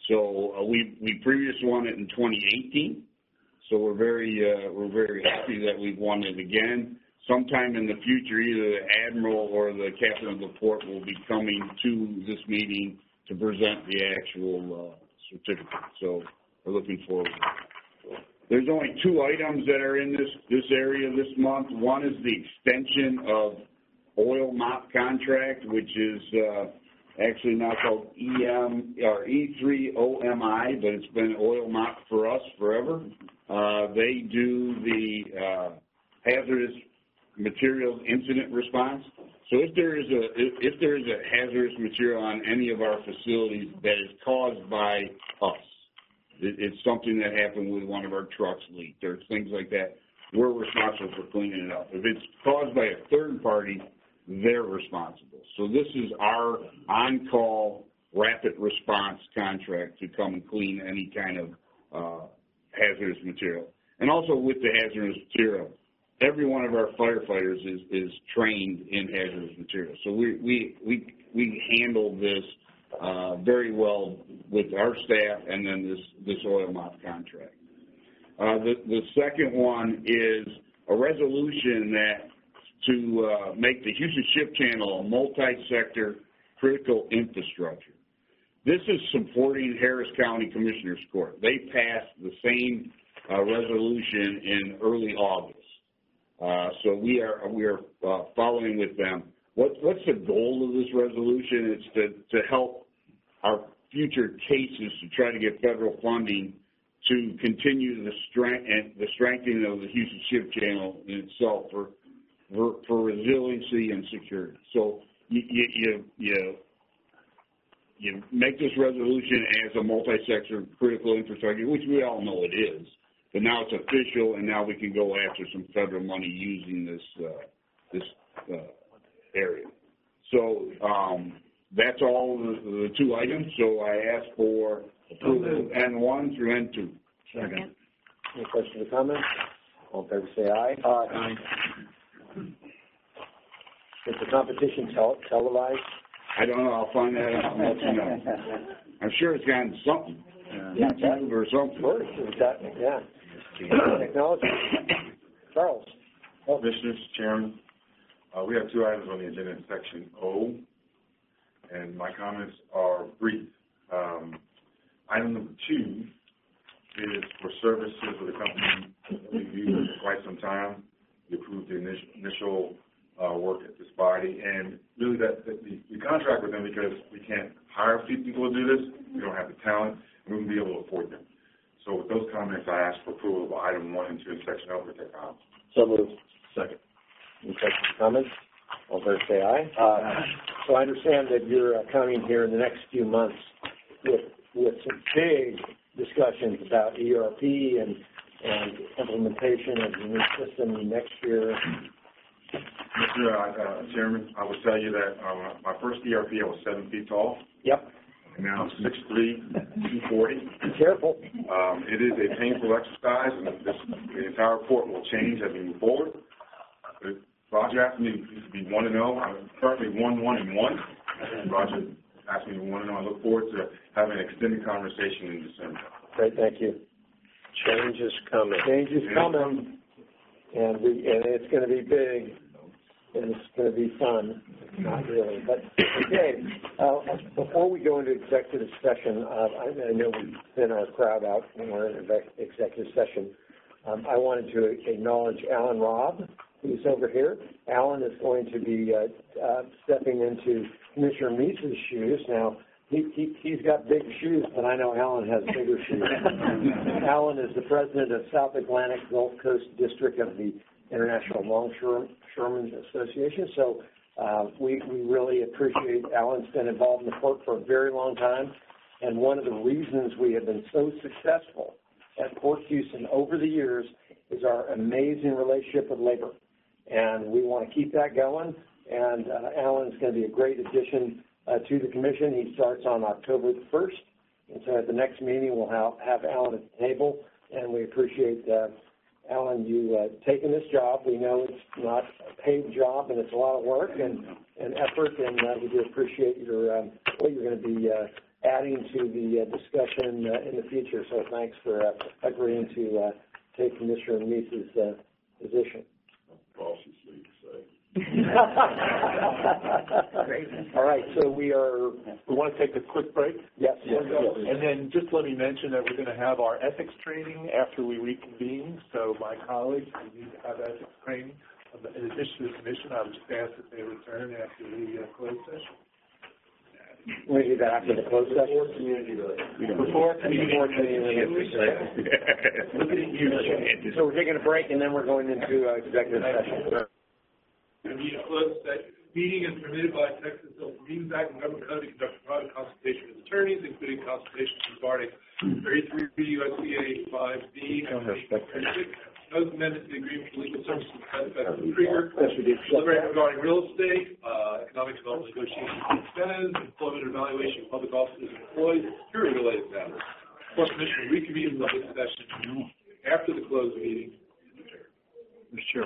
So uh, we we previously won it in twenty eighteen. So we're very uh, we're very happy that we've won it again. Sometime in the future, either the admiral or the captain of the port will be coming to this meeting to present the actual uh, certificate. So we're looking forward. There's only two items that are in this, this area this month. One is the extension of oil mop contract, which is uh, actually now called E M or E three O M I, but it's been oil mop for us forever. Uh, they do the uh, hazardous materials incident response. So if there is a if, if there is a hazardous material on any of our facilities that is caused by us, it, it's something that happened with one of our trucks leaked or things like that, we're responsible for cleaning it up. If it's caused by a third party, they're responsible. So this is our on-call rapid response contract to come and clean any kind of uh, hazardous material. And also with the hazardous material, every one of our firefighters is, is trained in hazardous materials. So we, we, we, we handle this uh, very well with our staff and then this, this oil mop contract. Uh, the, the second one is a resolution that to uh, make the Houston Ship Channel a multi-sector critical infrastructure. This is supporting Harris County Commissioners Court. They passed the same uh, resolution in early August. Uh, so we are we are uh, following with them. What, what's the goal of this resolution? It's to, to help our future cases to try to get federal funding to continue the strength and the strengthening of the Houston Ship Channel in itself for for, for resiliency and security. So you you, you you you make this resolution as a multi-sector critical infrastructure, which we all know it is. But now it's official, and now we can go after some federal money using this uh, this uh, area. So um, that's all the, the two items. So I ask for And one through N two. Second. Any questions or comments? All in favor, say aye. Aye. Is the competition tel- televised? I don't know, I'll find that out and let you know. I'm sure it's gotten something, Yeah, YouTube or something. Of course, it's got, yeah. Technology. Charles? Commissioners, Chairman, uh, we have two items on the agenda in section O, and my comments are brief. Um, item number two is for services with a company we've used for quite some time. We approved the initial, initial uh, work at this body, and really that, that we, we contract with them because we can't hire a few people to do this. We don't have the talent, and we wouldn't be able to afford them. So with those comments, I ask for approval of item one and two in section O for technology. So moved. Second. Any questions or comments? All in favor, say aye. Aye. So I understand that you're uh, coming here in the next few months with, with some big discussions about E R P and, and implementation of the new system next year. Mister Uh, Chairman, I will tell you that um, my first E R P, I was seven feet tall. Yep. And now I'm six three, two forty. Be careful. Um, it is a painful exercise, and this, the entire report will change as we move forward. But Roger asked me to be one and zero. I'm currently one one and one. Roger asked me to be one and zero. I look forward to having an extended conversation in December. Great, thank you. Change is coming. Change is coming, and we and it's going to be big, and it's going to be fun. Not really, but okay. Uh, before we go into executive session, uh, I, I know we thin our crowd out when we're in executive session. Um, I wanted to acknowledge Alan Robb, who's over here. Alan is going to be uh, uh, stepping into Commissioner Meese's shoes. Now, he, he, he's got big shoes, but I know Alan has bigger shoes. Alan is the president of South Atlantic Gulf Coast District of the International Longshoremen Association. So uh, we, we really appreciate Alan's been involved in the port for a very long time. And one of the reasons we have been so successful at Port Houston over the years is our amazing relationship with labor. And we want to keep that going. And uh, Alan's going to be a great addition uh, to the commission. He starts on October the first. And so at the next meeting, we'll have, have Alan at the table. And we appreciate, uh, Alan, you uh, taking this job. We know it's not a paid job, and it's a lot of work and, and effort. And uh, we do appreciate your um, what you're going to be uh, adding to the uh, discussion uh, in the future. So thanks for uh, agreeing to uh, take Commissioner Meese's uh, position. All right, so we are. We want to take a quick break? Yes. yes. And then just let me mention that we're going to have our ethics training after we reconvene. So my colleagues, we need to have ethics training. In addition to the commission, I would just ask that they return after the uh, closed session. We do that after the closed session? Before community Before community. So we're taking a break, and then we're going into uh, executive session. The meeting closed session. Meeting is permitted by Texas Open Meetings Act and Government Code to conduct private consultation with attorneys, including consultations regarding thirty-three U S C A five B and thirty-six. Those amendments to the agreement for legal services with Beth Krieger. Deliberating regarding real estate, uh, economic development negotiations, incentives, employment evaluation of public officers and employees, security-related matters. Court Commission reconvenes in public session after the closed meeting. Mister Chair.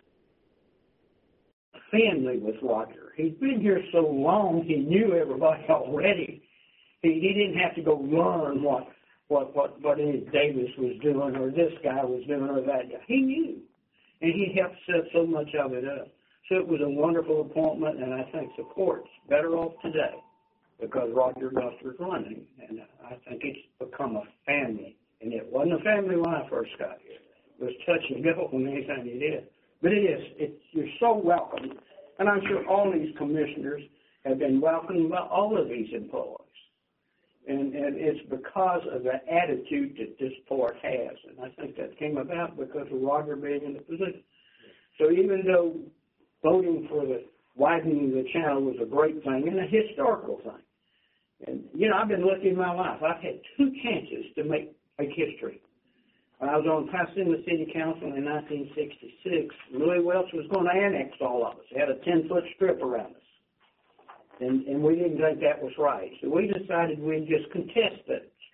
Family with Roger. He's been here so long, he knew everybody already. He, he didn't have to go learn what what what what Ed Davis was doing or this guy was doing or that guy. He knew, and he helped set so much of it up. So it was a wonderful appointment, and I think the court's better off today because Roger Guster's running, and I think it's become a family. And it wasn't a family when I first got here. It was touch and go when anything you did. But it is. It's, you're so welcome. And I'm sure all these commissioners have been welcomed by all of these employees. And, and it's because of the attitude that this port has. And I think that came about because of Roger being in the position. So even though voting for the widening of the channel was a great thing and a historical thing, and, you know, I've been lucky in my life. I've had two chances to make, make history. When I was on Pasadena City Council in nineteen sixty-six, Louis Welch was going to annex all of us. He had a ten-foot strip around us. And, and we didn't think that was right. So we decided we'd just contest that strip annex.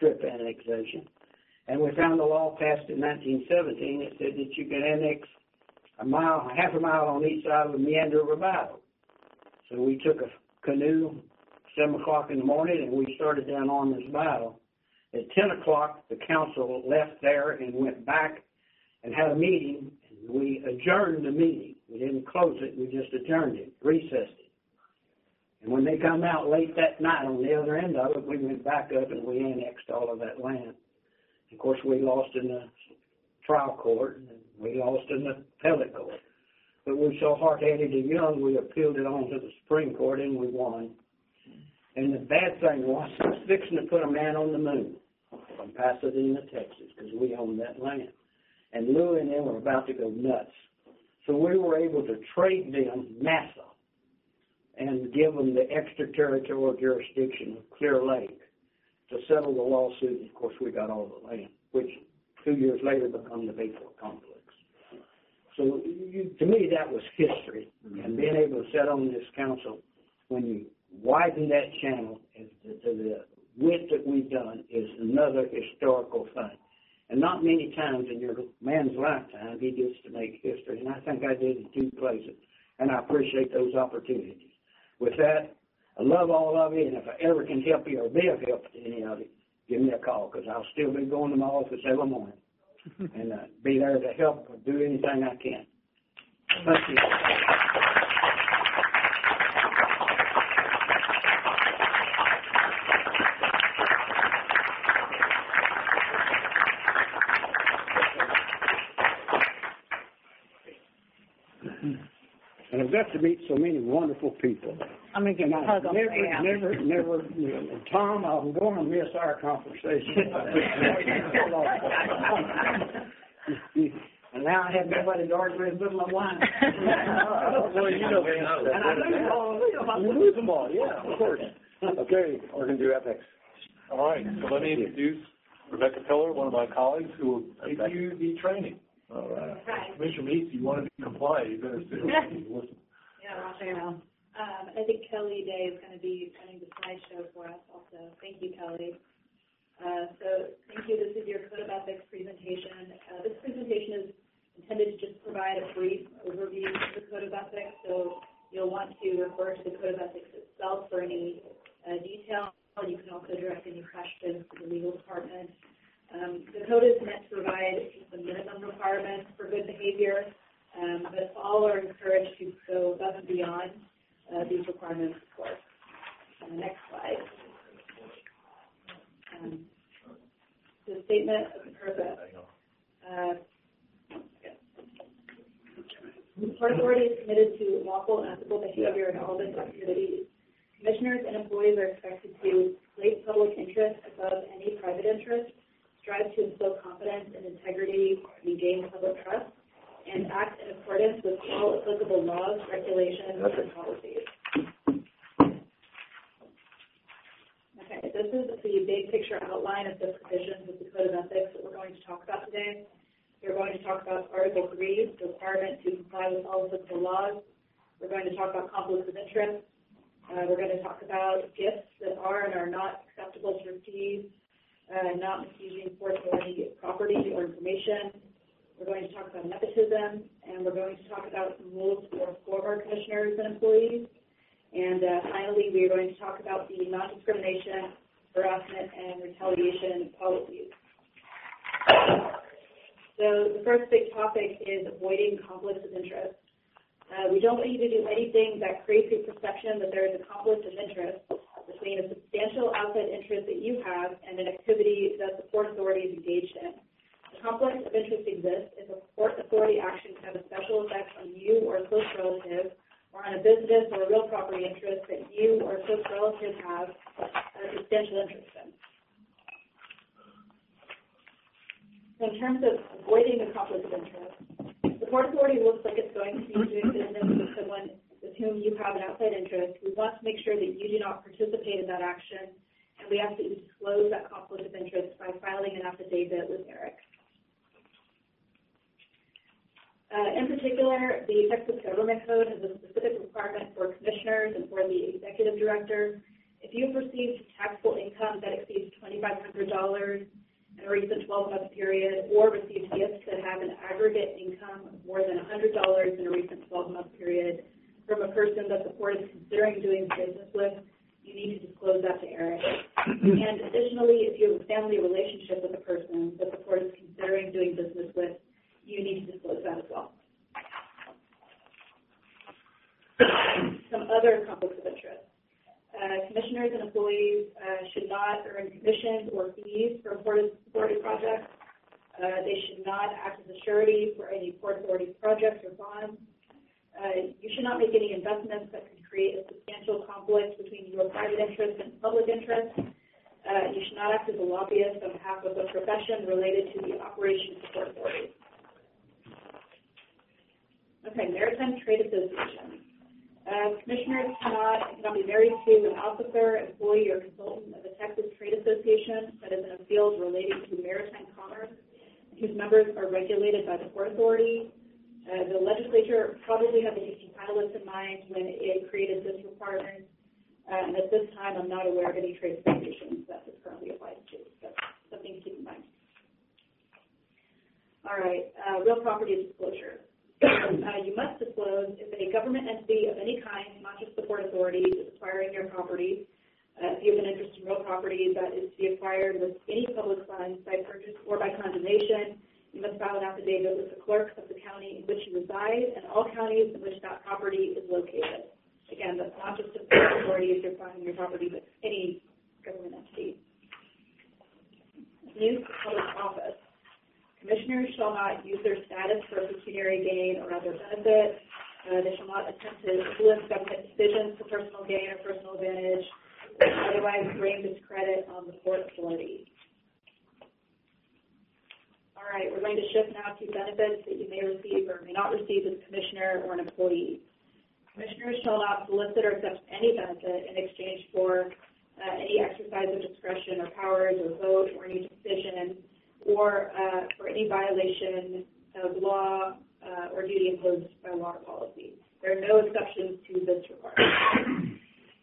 annexation. And we found a law passed in nineteen seventeen that said that you could annex a mile, half a mile on each side of the meander of a battle. So we took a canoe seven o'clock in the morning and we started down on this battle. At ten o'clock, the council left there and went back and had a meeting. And we adjourned the meeting. We didn't close it. We just adjourned it, recessed it. And when they come out late that night on the other end of it, we went back up and we annexed all of that land. Of course, we lost in the trial court, and we lost in the appellate court. But we were so hard-headed and young, we appealed it on to the Supreme Court, and we won. And the bad thing was, I was fixing to put a man on the moon from Pasadena, Texas, because we owned that land. And Lou and them were about to go nuts. So we were able to trade them NASA and give them the extraterritorial jurisdiction of Clear Lake to settle the lawsuit. And of course, we got all the land, which two years later became the Bayport Complex. So you, to me, that was history. Mm-hmm. And being able to sit on this council, when you widen that channel to the width that we've done, is another historical thing. And not many times in your man's lifetime he gets to make history. And I think I did in two places. And I appreciate those opportunities. With that, I love all of you, and if I ever can help you or be of help to any of you, give me a call, because I'll still be going to my office every morning and uh, be there to help or do anything I can. Thank you. And I've got to meet so many wonderful people. I'm going to give you a hug on never, the way out. never, never, you know, Tom, I'm going to miss our conversation. And now I have nobody to argue with but my wife. Well, you know, and I lose all of them. You lose them all, yeah, of course. Okay, we're going to do ethics. All right, so let me introduce Rebecca Pillar, one of my colleagues, who will give you the training. All right. Right. Commissioner Meeks, you want to be compliant, you better sit and listen. Yeah, I'll say no. Um, I think Kelly Day is going to be running the slideshow for us also. Thank you, Kelly. Uh, so thank you. This is your Code of Ethics presentation. Uh, this presentation is intended to just provide a brief overview of the Code of Ethics. So you'll want to refer to the Code of Ethics itself for any uh, detail. You can also direct any questions to the legal department. Um, the code is meant to provide the minimum requirements for good behavior, um, but all are encouraged to go above and beyond uh, these requirements, of course. Uh, next slide. Um, the statement of purpose. Uh, the Port Authority is committed to lawful and ethical behavior in all of its activities. Commissioners and employees are expected to place public interest above any private interest, strive to instill confidence and integrity and gain public trust, and act in accordance with all applicable laws, regulations, and policies. Okay, this is the big picture outline of the provisions of the Code of Ethics that we're going to talk about today. We're going to talk about Article three, the requirement to comply with all applicable laws. We're going to talk about conflicts of interest. Uh, we're going to talk about gifts that are and are not acceptable to receive, Uh, not misusing Port Authority property or information. We're going to talk about nepotism, and we're going to talk about some rules for former commissioners and employees. And uh, finally, we are going to talk about the non-discrimination, harassment, and retaliation policies. So the first big topic is avoiding conflicts of interest. Uh, we don't want you to do anything that creates a perception that there is a conflict of interest between a substantial outside interest that you have and an activity that the Port Authority is engaged in. A conflict of interest exists if a Port Authority action can have a special effect on you or a close relative, or on a business or a real property interest that you or a close relative have a substantial interest in. So in terms of avoiding a conflict of interest, the Port Authority looks like it's going to be doing business with someone with whom you have an outside interest. We want to make sure that you do not participate in that action, and we ask that you disclose that conflict of interest by filing an affidavit with Eric. Uh, in particular, the Texas Government Code has a specific requirement for commissioners and for the executive director If you've received taxable income that exceeds twenty-five hundred dollars in a recent twelve-month period, or received gifts that have an aggregate income of more than one hundred dollars in a recent twelve-month period from a person that the court is considering doing business with, you need to disclose that to Eric. And additionally, if you have a family relationship with a person that the court is considering doing business with, you need to disclose that as well. Some other conflicts of interest. Uh, commissioners and employees uh, should not earn commissions or fees for Port Authority projects. Uh, they should not act as a surety for any Port Authority projects or bonds. Uh, you should not make any investments that could create a substantial conflict between your private interest and public interest. Uh, you should not act as a lobbyist on behalf of a profession related to the operation of the Port Authority. Okay, Maritime Trade Association. Uh, commissioners cannot, cannot be married to an officer, employee, or consultant of the Texas Trade Association that is in a field relating to maritime commerce, whose members are regulated by the Port Authority. Uh, the legislature probably had the fifty pilots in mind when it created this requirement, uh, and at this time I'm not aware of any trade associations that this currently applies to. So something to keep in mind. All right, uh, real property disclosure. Uh, you must disclose if a government entity of any kind, not just the Port Authority, is acquiring your property. Uh, if you have an interest in real property that is to be acquired with any public funds by purchase or by condemnation, you must file an affidavit with the clerk of the county in which you reside and all counties in which that property is located. Again, that's not just the Port Authority if you're buying your property, but any government entity. Use of public office. Commissioners shall not use their status for pecuniary gain or other benefit. Uh, they shall not attempt to influence government decisions for personal gain or personal advantage, or otherwise bring discredit on the Port Authority. All right, we're going to shift now to benefits that you may receive or may not receive as a commissioner or an employee. Commissioners shall not solicit or accept any benefit in exchange for uh, any exercise of discretion or powers or vote or any decision or uh, for any violation of law uh, or duty imposed by law or policy. There are no exceptions to this requirement.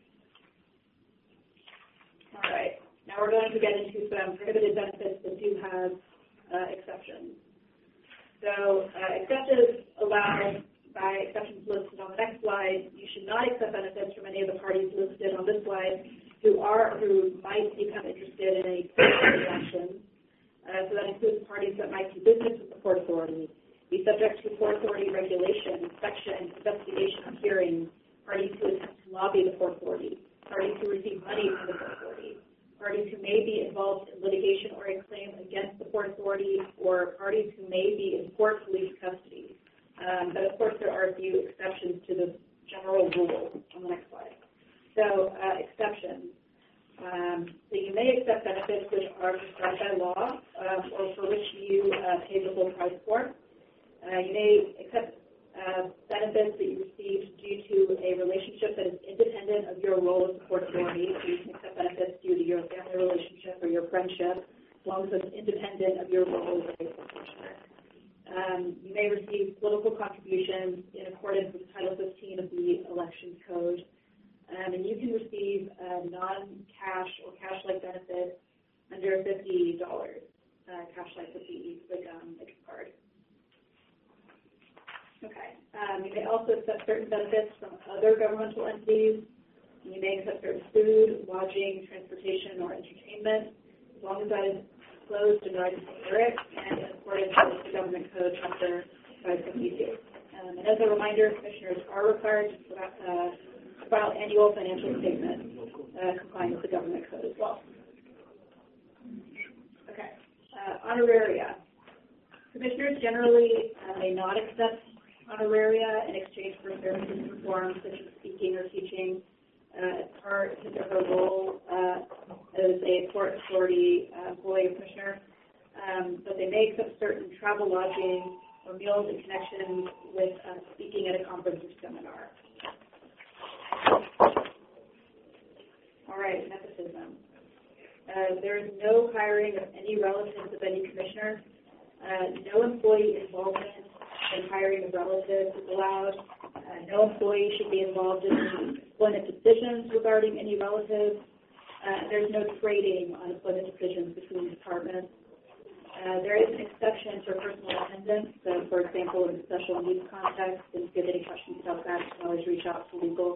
All right, now we're going to get into some prohibited benefits that do have uh, exceptions. So uh, exceptions allowed by exceptions listed on the next slide. You should not accept benefits from any of the parties listed on this slide who are who might become interested in any transactions. Uh, so that includes parties that might do business with the Port Authority, be subject to Port Authority regulation, inspection, investigation, hearing, parties who attempt to lobby the Port Authority, parties who receive money from the Port Authority, parties who may be involved in litigation or a claim against the Port Authority, or parties who may be in port police custody. Um, but of course, there are a few exceptions to the general rule on the next slide. So uh, exceptions. Um, so you may accept benefits which are prescribed by law um, or for which you uh, pay the full price for. Uh, you may accept uh, benefits that you received due to a relationship that is independent of your role as the Port Authority. So you can accept benefits due to your family relationship or your friendship, as long as it's independent of your role as a commissioner. Um, you may receive political contributions in accordance with Title fifteen of the Elections Code. Um, and you can receive uh, non-cash or cash-like benefits under fifty dollars. Uh, cash-like would be like um, a gift card. Okay. Um, you may also accept certain benefits from other governmental entities. You may accept certain food, lodging, transportation, or entertainment, as long as that is disclosed and right to Eric and in accordance with the Government Code, Chapter five seventy-two. Um, and as a reminder, commissioners are required to uh, file annual financial statements uh, complying with the Government Code as well. Okay. Uh, honoraria. Commissioners generally uh, may not accept honoraria in exchange for services performed, such as speaking or teaching, uh, as part of their role uh, as a Port Authority uh, employee or commissioner. Um, but they may accept certain travel, lodging, or meals in connection with uh, speaking at a conference or seminar. All right, nepotism. Uh, there is no hiring of any relatives of any commissioner. Uh, no employee involvement in hiring of relatives is allowed. Uh, no employee should be involved in employment decisions regarding any relatives. Uh, there's no trading on employment decisions between departments. Uh, there is an exception for personal attendance. So, for example, in special needs context, and if you have any questions about that, you can always reach out to legal.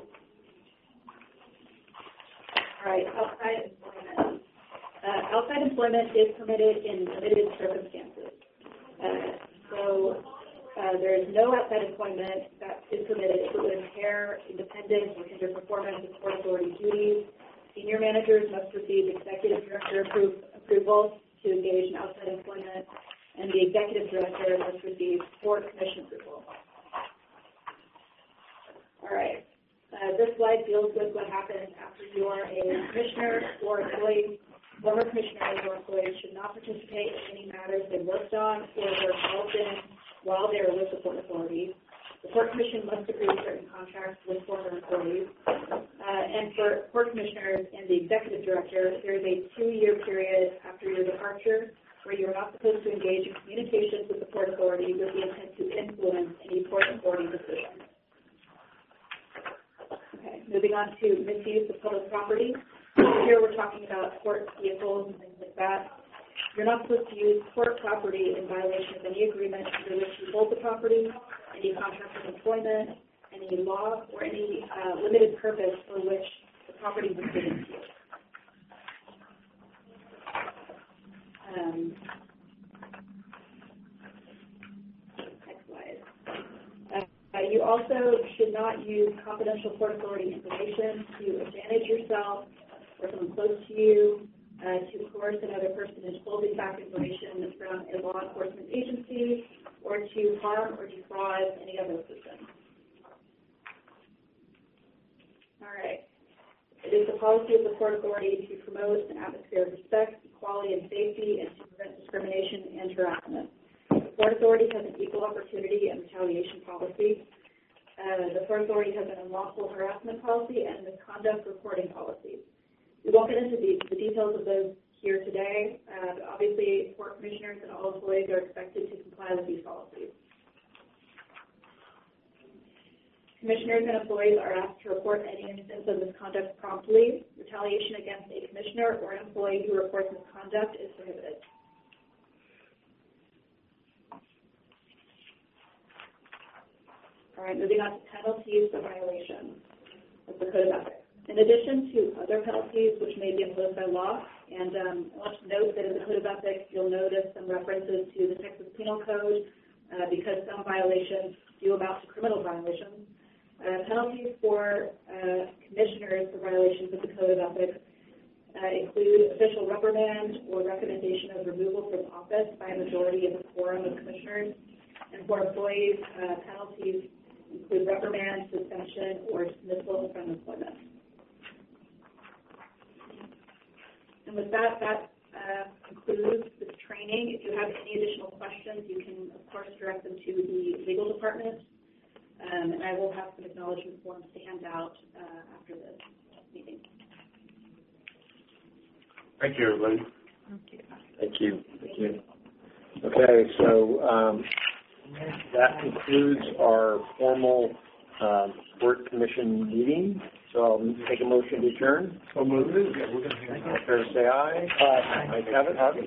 All right, outside employment. Uh, outside employment is permitted in limited circumstances. Uh, so uh, there is no outside employment that is permitted if it would impair independence or hinder performance of Port Authority duties. Senior managers must receive executive director approve, approval to engage in outside employment, and the executive director must receive Port Commission approval. All right. Uh, this slide deals with what happens after you are a commissioner or employee. Former commissioners or employees should not participate in any matters they worked on or were involved in while they are with the Port Authority. The Port Commission must agree to certain contracts with former employees. Uh, and for Port Commissioners and the Executive Director, there is a two-year period after your departure where you are not supposed to engage in communications with the Port Authority with the intent to influence any Port Authority decisions. Okay, moving on to misuse of public property. Here we're talking about port vehicles and things like that. You're not supposed to use port property in violation of any agreement under which you hold the property, any contract of employment, any law, or any uh, limited purpose for which the property was given to you. Um, next slide. Uh, you also should not use confidential Port Authority information to advantage yourself or someone close to you, uh, to coerce another person into holding back information from a law enforcement agency, or to harm or defraud any other person. All right. It is the policy of the Port Authority to promote an atmosphere of respect, equality, and safety, and to prevent discrimination and harassment. The Port Authority has an equal opportunity and retaliation policy. Uh, the Port Authority has an unlawful harassment policy and misconduct reporting policy. We won't get into the, the details of those here today, uh, but obviously Port Commissioners and all employees are expected to comply with these policies. Commissioners and employees are asked to report any instance of misconduct promptly. Retaliation against a commissioner or an employee who reports misconduct is prohibited. All right, moving on to penalties for violations of the Code of Ethics. In addition to other penalties which may be imposed by law, and um, I want to note that in the Code of Ethics you'll notice some references to the Texas Penal Code uh, because some violations do amount to criminal violations. Uh, penalties for uh, commissioners for violations of the Code of Ethics uh, include official reprimand or recommendation of removal from office by a majority of the quorum of commissioners. And for employees, uh, penalties include reprimand, suspension, or dismissal from employment. And with that, that uh, concludes the training. If you have any additional questions, you can, of course, direct them to the legal department. Um, and I will have some acknowledgement forms to hand out uh, after this meeting. Thank you, everybody. Thank you. Thank you. Thank you. Okay, so um, that concludes our formal uh, Port Commission meeting. So I'll take a motion to adjourn. So moved. All fair to say aye. Aye. Ayes have it.